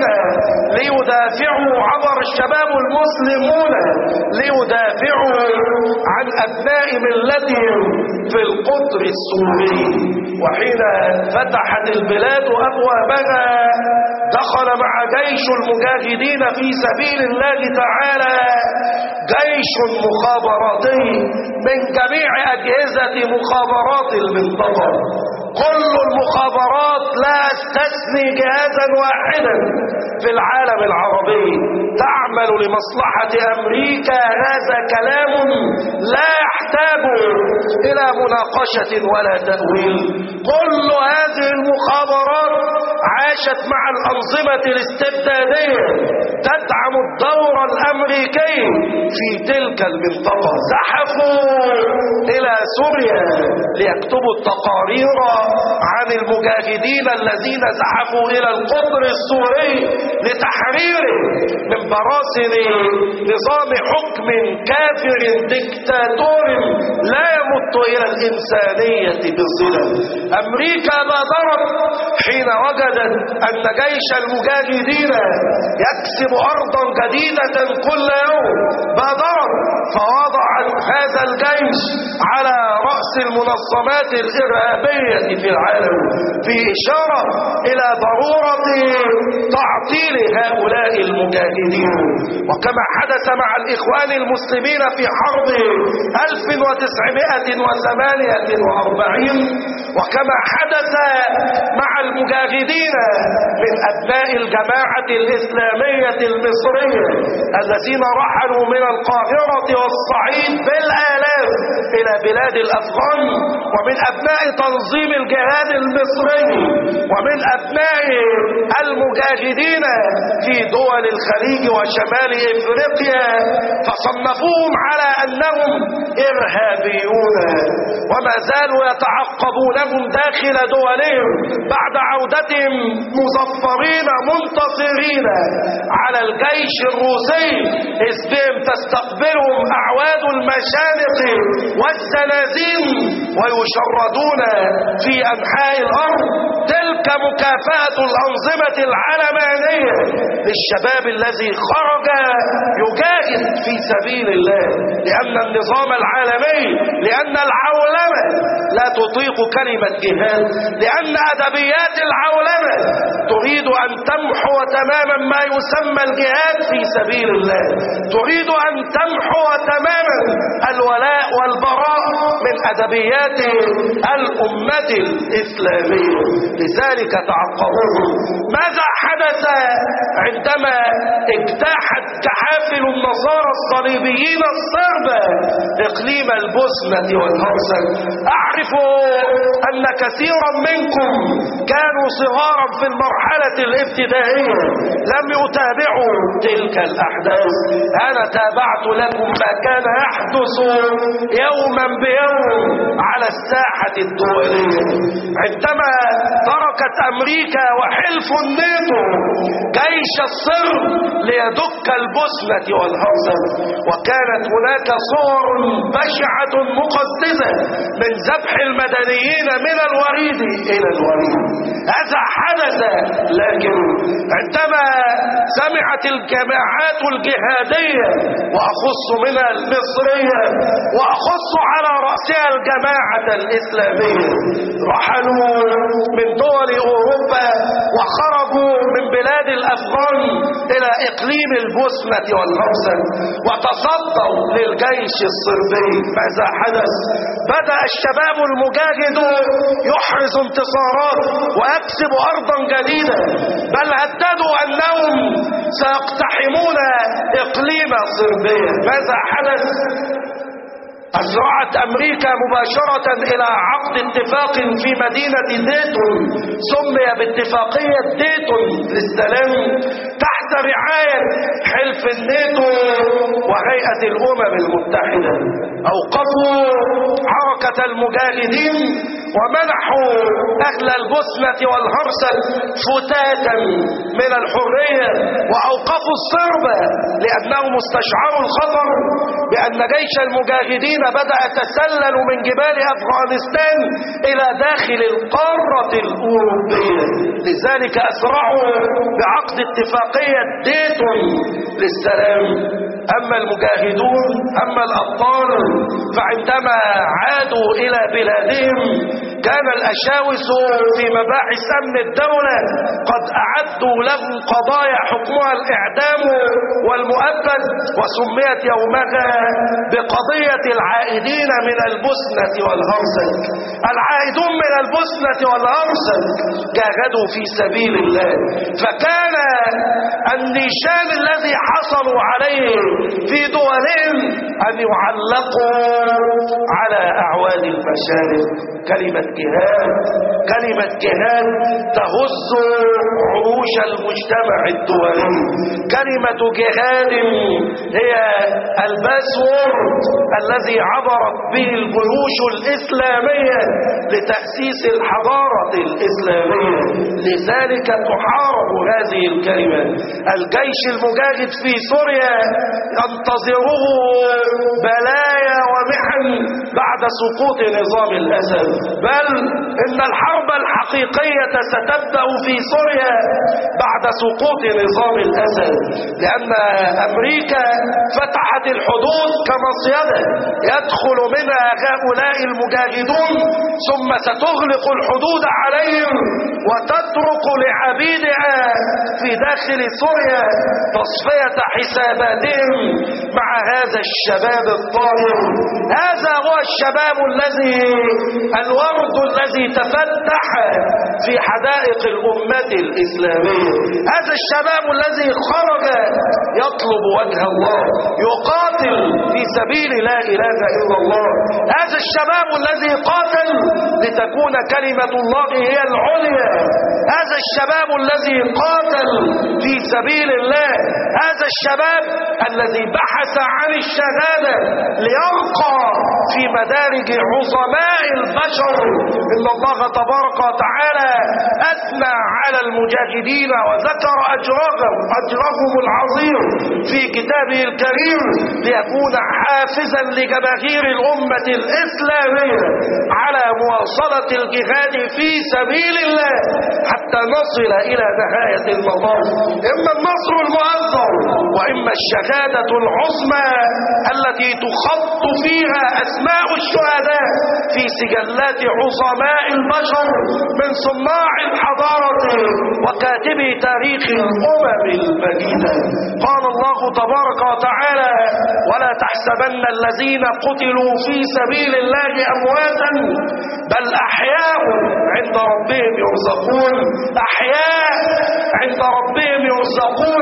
عبر الشباب المسلمون ليدافعوا عن أبناء ملتهم في القطر السوري. وحين فتحت البلاد أبوابها دخل مع جيش المجاهدين في سبيل الله تعالى جيش مخابراتي من جميع أجهزة مخابرات المنطقة. كل المخابرات لا استثني جهازا واحدا في العالم العربي تعمل لمصلحة أمريكا. هذا كلام لا يحتاج إلى مناقشة ولا تأويل. كل هذه المخابرات عاشت مع الأنظمة الاستبدادية تدعم الدور الأمريكي في تلك المنطقة. زحفوا إلى سوريا ليكتبوا التقارير عن المجاهدين الذين زحفوا إلى القطر السوري لتحريره من براسن نظام حكم كافر ديكتاتور لا يمت إلى الإنسانية بصلة. أمريكا بادرت حين وجدت أن جيش المجاهدين يكسب أرضا جديدة كل يوم، بادرت فوضعت هذا الجيش على رأس المنظمات الإرهابية في العالم، في إشارة إلى ضرورة تعطيل هؤلاء المجاهدين. وكما حدث مع الإخوان المسلمين في حرب 1948، وكما حدث مع المجاهدين من أبناء الجماعة الإسلامية المصرية الذين رحلوا من القاهرة والصعيد بالآلاف إلى بلاد الأفغان، ومن أبناء تنظيم الجهاد المصري، ومن أبناء المجاهدين في دول الخليج وشمال إفريقيا، فصنفوهم على أنهم إرهابيون، وما زالوا يتعقبونهم داخل دولهم بعد عودتهم مظفرين منتصرين على الجيش الروسي، إذ بهم تستقبلهم أعواد المشانق والزنازين ويشردون في أنحاء الأرض. تلك مكافأة الأنظمة العلمانية للشباب الذي خرج يجاهد في سبيل الله، لأن النظام العالمي، لأن العولمة لا تطيق تحقق كلمة جهاد، لأن أدبيات العولمة تريد أن تمحو تماما ما يسمى الجهاد في سبيل الله، تريد أن تمحو تماما الولاء والبراء من أدبيات الأمة الإسلامية. لذلك تعقبوه. ماذا حدث عندما اجتاحت كحافل النصارى الصليبيين الصرب إقليم البوسنة والهرسك؟ أعرف أن كثيرا منكم كانوا صغارا في المرحلة الابتدائية لم يتابعوا تلك الأحداث. أنا تابعت لكم ما كان يحدث يوما بيوم على الساحة الدولية. عندما تركت أمريكا وحلف الناتو جيش الصرب ليدك البوسنة والهرسك، وكانت هناك صور بشعة مقدسة من ذبح المدنيين من الوريد إلى الوريد. هذا حدث. لكن عندما سمعت الجماعات الجهادية، وأخص منها المصرية، وأخص على رأسها الجماعة الإسلامية، رحلوا من دول أوروبا وخرجوا من بلاد الأفغان إلى إقليم البوسنة والهرسك وتصدوا للجيش الصربي. ماذا حدث؟ بدأ الشباب المجاهد يحرز انتصارات ويكسب أرضا جديدة، بل هددوا أنهم سيقتحمون إقليم صربيا. ماذا حدث؟ أسرعت أمريكا مباشرة إلى عقد اتفاق في مدينة ديتون، سمي باتفاقية ديتون للسلام، تحت رعاية حلف الناتو وهيئة الأمم المتحدة. أوقفوا حركة المجاهدين ومنحوا أهل البوسنة والهرسك فتاتا من الحرية، وأوقفوا الصرب لأنهم استشعروا الخطر بأن جيش المجاهدين بدأ يتسلل من جبال أفغانستان إلى داخل القارة الأوروبية. لذلك أسرعوا بعقد اتفاقية ديتون للسلام. أما المجاهدون، أما الأبطال، فعندما عادوا إلى بلادهم كان الأشاوس في مباحث أمن الدولة قد أعدوا لهم قضايا حكمها الإعدام والمؤبد، وسميت يومها بقضية العائدين من البوسنة والهرسك. العائدون من البوسنة والهرسك جاهدوا في سبيل الله، فكان النيشان الذي حصلوا عليه في دولهم أن يعلقوا على أعواد المشارق. كلمة جهاد، كلمة جهاد تهز عروش المجتمع الدولي. كلمة جهاد هي الباسورد الذي عبرت به الجيوش الإسلامية لتأسيس الحضارة الإسلامية. لذلك تحارب هذه الكلمة. الجيش المجاهد في سوريا ينتظره بلايا ومحن بعد سقوط نظام الأسد، بل إن الحرب الحقيقية ستبدأ في سوريا بعد سقوط نظام الأسد، لأن أمريكا فتحت الحدود كمصيدة يدخل منها هؤلاء المجاهدون، ثم ستغلق الحدود عليهم وتترك لعبيدها في داخل سوريا تصفية حساباتهم مع هذا الشباب الطاهر. هذا هو الشباب الذي الورد الذي تفتح في حدائق الأمة الإسلامية. هذا الشباب الذي خرج يطلب وجه الله، يقاتل في سبيل لا إله إلا الله. هذا الشباب الذي قاتل لتكون كلمة الله هي العليا. هذا الشباب الذي قاتل في سبيل الله. هذا الشباب الذي بحث عن الشهادة ليرقى في مدارج عظماء البشر. إن الله تبارك وتعالى أثنى على المجاهدين وذكر أجرهم العظيم في كتابه الكريم ليكون حافزا لجماهير الأمة الإسلامية على مواصلة مواصلة الجهاد في سبيل الله حتى نصل إلى نهاية المطاف، إما النصر المؤزر وإما الشهادة العظمى التي تخط فيها أسماء الشهداء في سجلات عظماء البشر من صناع الحضارة وكاتبي تاريخ الأمم المجيدة. قال الله تبارك وتعالى: ولا تحسبن الذين قتلوا في سبيل الله أمواتا بل أحياء عند ربهم يرزقون. أحياء عند ربهم يرزقون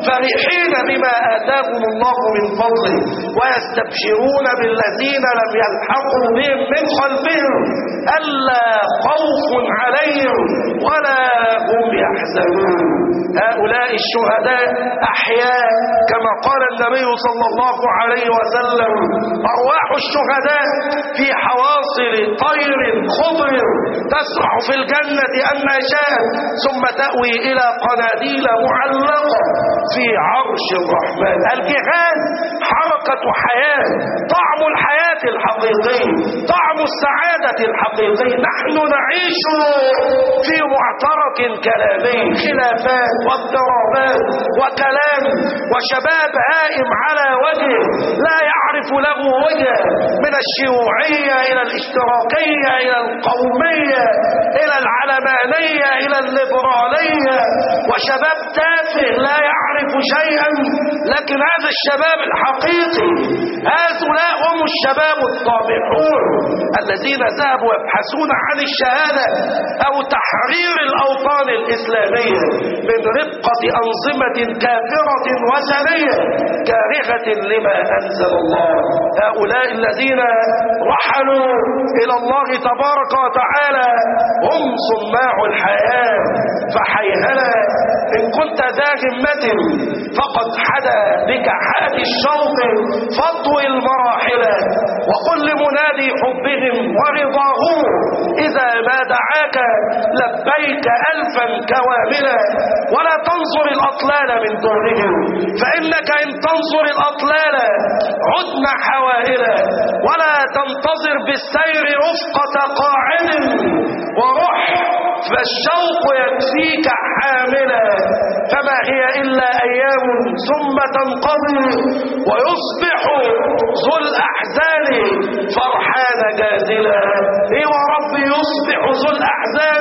فرحين بما آتاهم الله من فضله ويستبشرون بالذين لم يلحقوا بهم من خلفهم ألا خوف عليهم ولا هم يحزنون. هؤلاء الشهداء أحياء كما قال النبي صلى الله عليه وسلم: أرواح الشهداء في حواصل طير خضر تسرح في الجنة أما شاءت ثم تأوي إلى قناديل معلقة في عرش الرحمن. الجهاد حركة حياة، طعم الحياة الحقيقي، طعم السعادة الحقيقي. نحن نعيش في معترك كلامي، خلافات واضطرابات وكلام وشباب هائم على وجه لا يعرف له وجه، من الشيوعية إلى الاشتراكية إلى القومية إلى العلمانية إلى الليبرالية، وشباب تافه لا يعرف شيئا. لكن هذا الشباب الحقيقي، هؤلاء هم الشباب الطامحون الذين ذهبوا يبحثون عن الشهادة أو تحرير الأوطان الإسلامية من رقة أنظمة كافرة وثنية كارهة لما أنزل الله. هؤلاء الذين رحلوا إلى الله تبارك وتعالى هم صناع الحياة. فحيهنا إن كنت ذا همة فقد حدا بك حاد الشوق فاطوي المراحل، وقل لمنادي حبهم ورضاهم إذا ما دعاك لبيك ألفا كواملا. ولا تنظر الأطلال من دونهم فإنك إن تنظر الأطلال عدن حوائلا. ولا تنتظر بالسير رفقة قاعد وروح فالشوق يكفيك حاملا. فما هي إلا أيام ثم تنقضي ويصبح ذو الأحزان فرحان جازلا. إيه ورب يصبح ذو الأحزان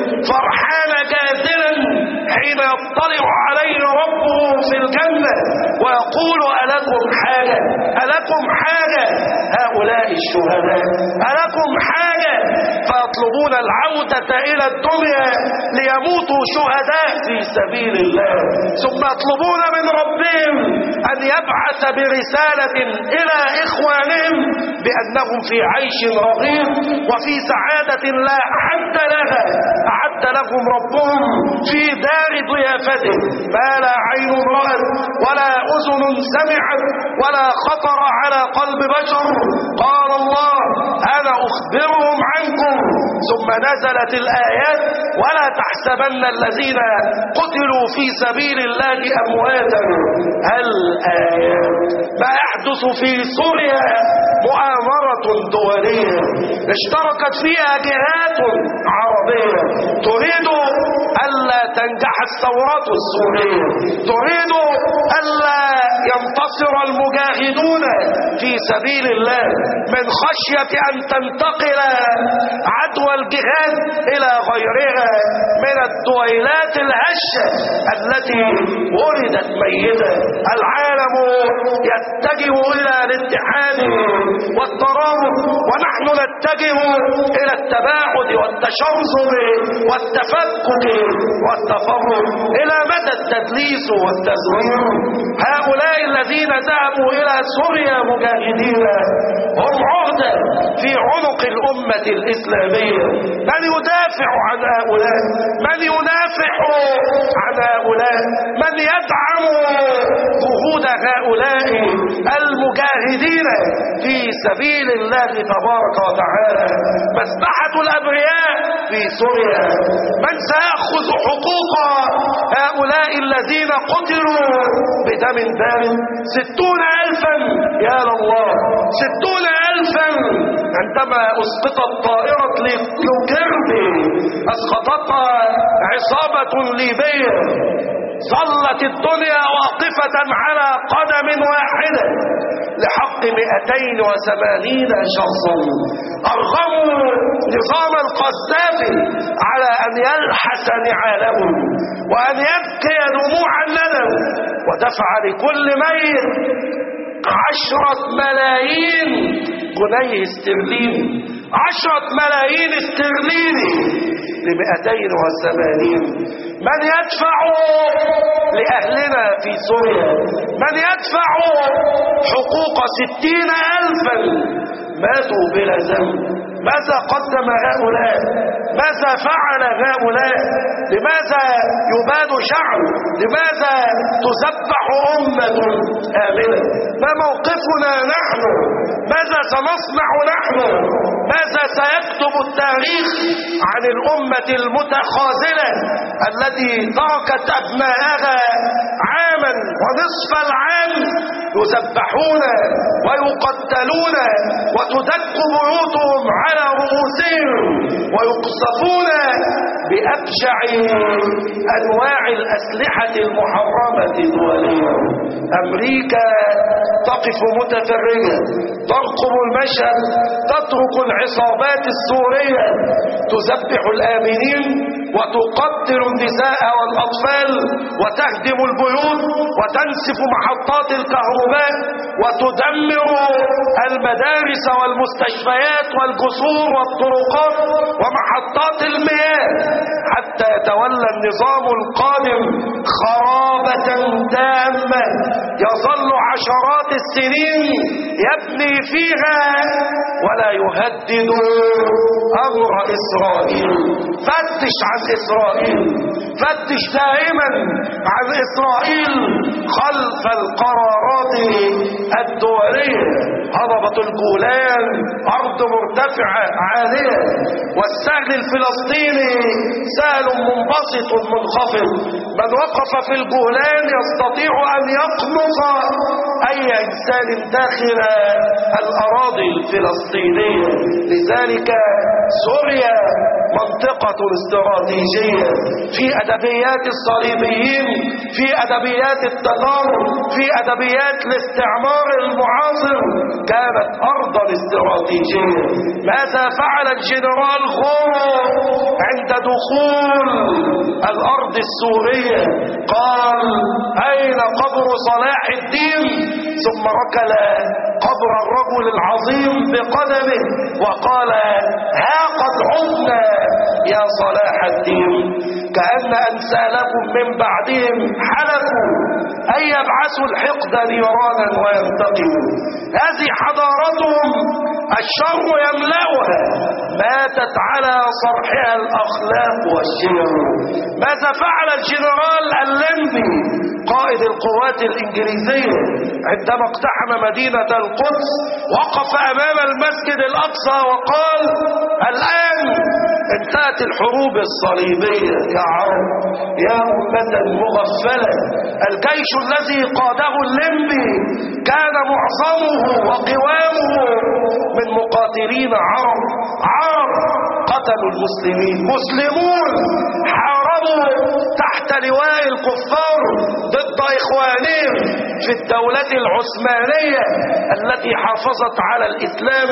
فرحان جازلا حين يطلع عليه ربه في الجنة ويقول: ألكم حاجة؟ ألكم حاجة؟ هؤلاء الشهداء ألكم حاجة؟ فيطلبون العودة إلى الدنيا ليموتوا شهداء في سبيل الله، ثم يطلبون من ربهم أن يبعث برسالة إلى إخوانهم بأنهم في عيش رغيد وفي سعادة لا حد لها أعد لهم ربهم في دار ضيافته ما لا عين رأت ولا أذن سمعت ولا خطر على قلب بشر. قال الله: أنا أخبرهم عنكم. ثم نزلت الآيات: ولا تحسبن الذين قتلوا في سبيل الله أمواتا. الآيات ما يحدث في سوريا مؤامرة دولية اشتركت فيها جهات عربية تريد ألا تنجح الثورات السورية، تريد ألا ينتصر المجاهدون في سبيل الله من خشية أن تنتقل عدوى الجهاد إلى غيرها من الدويلات الهشة التي ولدت ميتة. العالم يتجه إلى الاتحاد والترابط ونحن نتجه إلى التباعد والتشرذم والتفكك والتفرق. إلى مدى التدليس والتزوير؟ هؤلاء الذين ذهبوا إلى سوريا مجاهدين هم عهدة في عنق الأمة الإسلامية. من يدافع عن هؤلاء؟ من ينافح عن هؤلاء؟ من يدعم جهود هؤلاء المجاهدين في سبيل الله تبارك وتعالى؟ مسبحة الأبرياء في سوريا. من سيأخذ حقوق هؤلاء الذين قتلوا بدم بارد؟ 60,000 يا الله، 60,000 عندما أسقطت طائرة انطلق عصابة ليبية ظلت الدنيا واقفة على قدم واحدة لحق 280 شخصا أرغموا نظام القذافي على أن يلحس نعالهم وأن يبكي دموع الندم، ودفع لكل ميت 10 ملايين جنيه استرليني، 10 ملايين استرليني ل280. من يدفع لأهلنا في سوريا؟ من يدفع حقوق 60,000 ماتوا بلا ذنب؟ ماذا قدم هؤلاء؟ ماذا فعل هؤلاء؟ لماذا يباد شعب؟ لماذا تذبح أمة آمنة؟ ما موقفنا نحن؟ ماذا سنصنع نحن؟ ماذا سيكتب التاريخ عن الأمة المتخاذلة التي تركت أبناءها عاما ونصف العام يذبحون ويقتلون وتدك بيوتهم على رؤوسهم ويقصفون بأبشع أنواع الأسلحة المحرمة دوليا؟ أمريكا تقف متفرجة ترقب المشهد، تترك العصابات السورية تذبح الآمنين وتقتل النساء والأطفال وتهدم البيوت وتنسف محطات الكهرباء وتدمر المدارس والمستشفيات والجسور والطرقات ومحطات المياه، حتى يتولى النظام القادم خرابة تامة يظل عشرات السنين يبني فيها ولا يهدد أمر إسرائيل. فتش عن إسرائيل، فتش دائما عن إسرائيل خلف القرارات الدولية. هضبة الجولان أرض مرتفعة عالية، والسهل الفلسطيني سهل منبسط منخفض. من وقف في الجولان يستطيع أن يقنص أي إنسان داخل الأراضي الفلسطينية. لذلك سوريا منطقة استراتيجية في أدبيات الصليبيين، في أدبيات التتار، في أدبيات الاستعمار المعاصر كانت أرضا استراتيجية. ماذا فعل الجنرال غورو عند دخول الأرض السورية؟ قال: أين قبر صلاح الدين؟ ثم ركل قبر الرجل العظيم بقدمه وقال: ها قد عدنا يا صلاح الدين. كأن أمثالكم من بعدهم حلفوا أن يبعثوا الحقد نيرانا وينتقموا. هذه حضارتهم، الشر يملأها، ماتت على صرحها الأخلاق والشيم. ماذا فعل الجنرال الليمبي قائد القوات الإنجليزية عندما اقتحم مدينة القدس؟ وقف أمام المسجد الأقصى وقال: الآن انتهت الحروب الصليبية يا عرب، يا أمة مغفلة. الجيش الذي قاده الليمبي كان معظمه وقوامه من مقاتلين عرب قتلوا المسلمين، مسلمون حاربوا تحت لواء الكفار ضد إخوانهم في الدولة العثمانية التي حافظت على الإسلام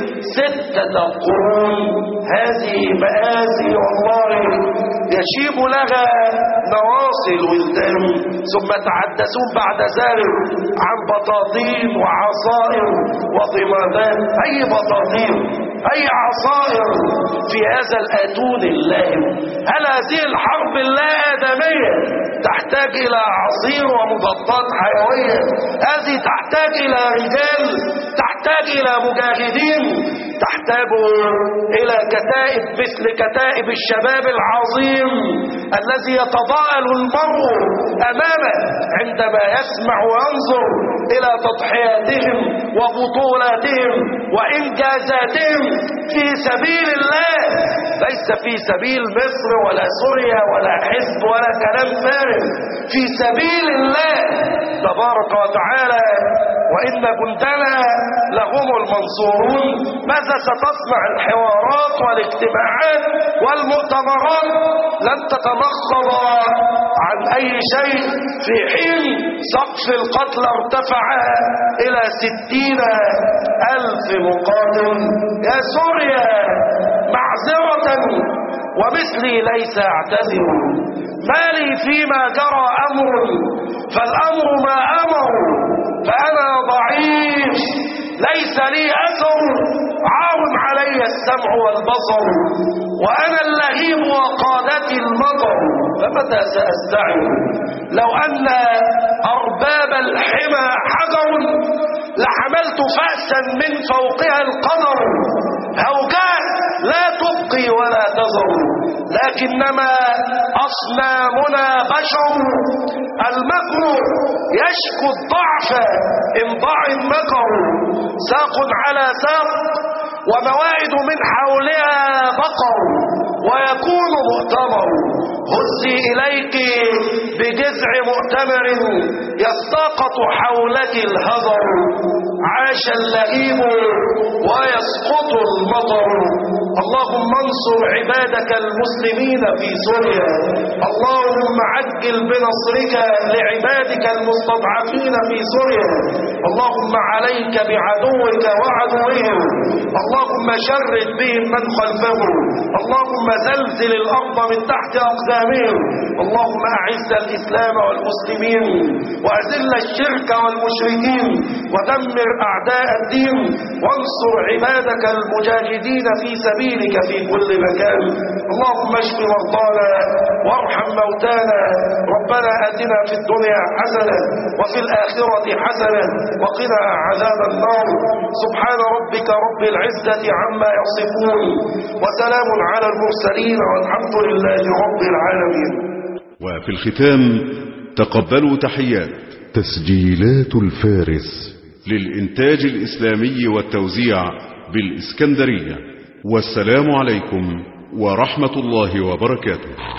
6 قرون. هذه مآسي والله يشيب لها نواصي الولدان. ثم تحدثون بعد ذلك عن بطاطين وعصائر وضمادات. أي بطاطين؟ أي عصائر في هذا الآتون اللائم؟ هل هذه الحرب اللا آدمية تحتاج إلى عصير ومضادات حيوية؟ هذه تحتاج إلى رجال، تحتاج إلى مجاهدين، تحتاج إلى كتائب مثل كتائب الشباب العظيم الذي يتضاءل المرء أمامه عندما يسمع وينظر إلى تضحياتهم وبطولاتهم وإنجازاتهم في سبيل الله، ليس في سبيل مصر ولا سوريا ولا حزب ولا كلام فارغ، في سبيل الله تبارك وتعالى. وإن جندنا لهم المنصورون. ماذا ستصنع الحوارات والاجتماعات والمؤتمرات؟ لن تتنخض عن أي شيء، في حين سقف القتل ارتفع إلى 60,000 مقاتل. يا سوريا معذرة ومثلي ليس اعتذر، ما لي فيما جرى أمر، فالأمر ما أمر، فأنا ضعيف ليس لي أثر، عار علي السمع والبصر، وأنا اللهيب وقادتي المطر، فمتى سأستعن؟ لو أن أرباب الحمى حجر لحملت فأسا من فوقها القدر، هوجات لا تبقي ولا تذر، لكنما أصنامنا بشر، المكر يشكو الضعف إن ضاع المكر، ساق على ساق وموائد من حولها بقر، ويكون مؤتمر. هزي إليك بجذع مؤتمر يساقط حولك الهضر، عاش اللئيم ويسقط المطر. اللهم انصر عبادك المسلمين في سوريا، اللهم عجل بنصرك لعبادك المستضعفين في سوريا، اللهم عليك بعدوك وعدوهم، اللهم شرد بهم من خلفهم، اللهم زلزل الأرض من تحت أقدامهم، اللهم أعز الإسلام والمسلمين وأذل الشرك والمشركين ودمر أعداء الدين، وانصر عبادك المجاهدين في سبيلك في كل مكان. اللهم اشف مرضانا وارحم موتانا، ربنا آتنا في الدنيا حسنة وفي الآخرة حسنة وقنا عذاب النار. سبحان ربك رب العزة عما يصفون، وسلام على المرسلين، والحمد لله رب العالمين. وفي الختام تقبلوا تحيات تسجيلات الفارس للإنتاج الإسلامي والتوزيع بالإسكندرية، والسلام عليكم ورحمة الله وبركاته.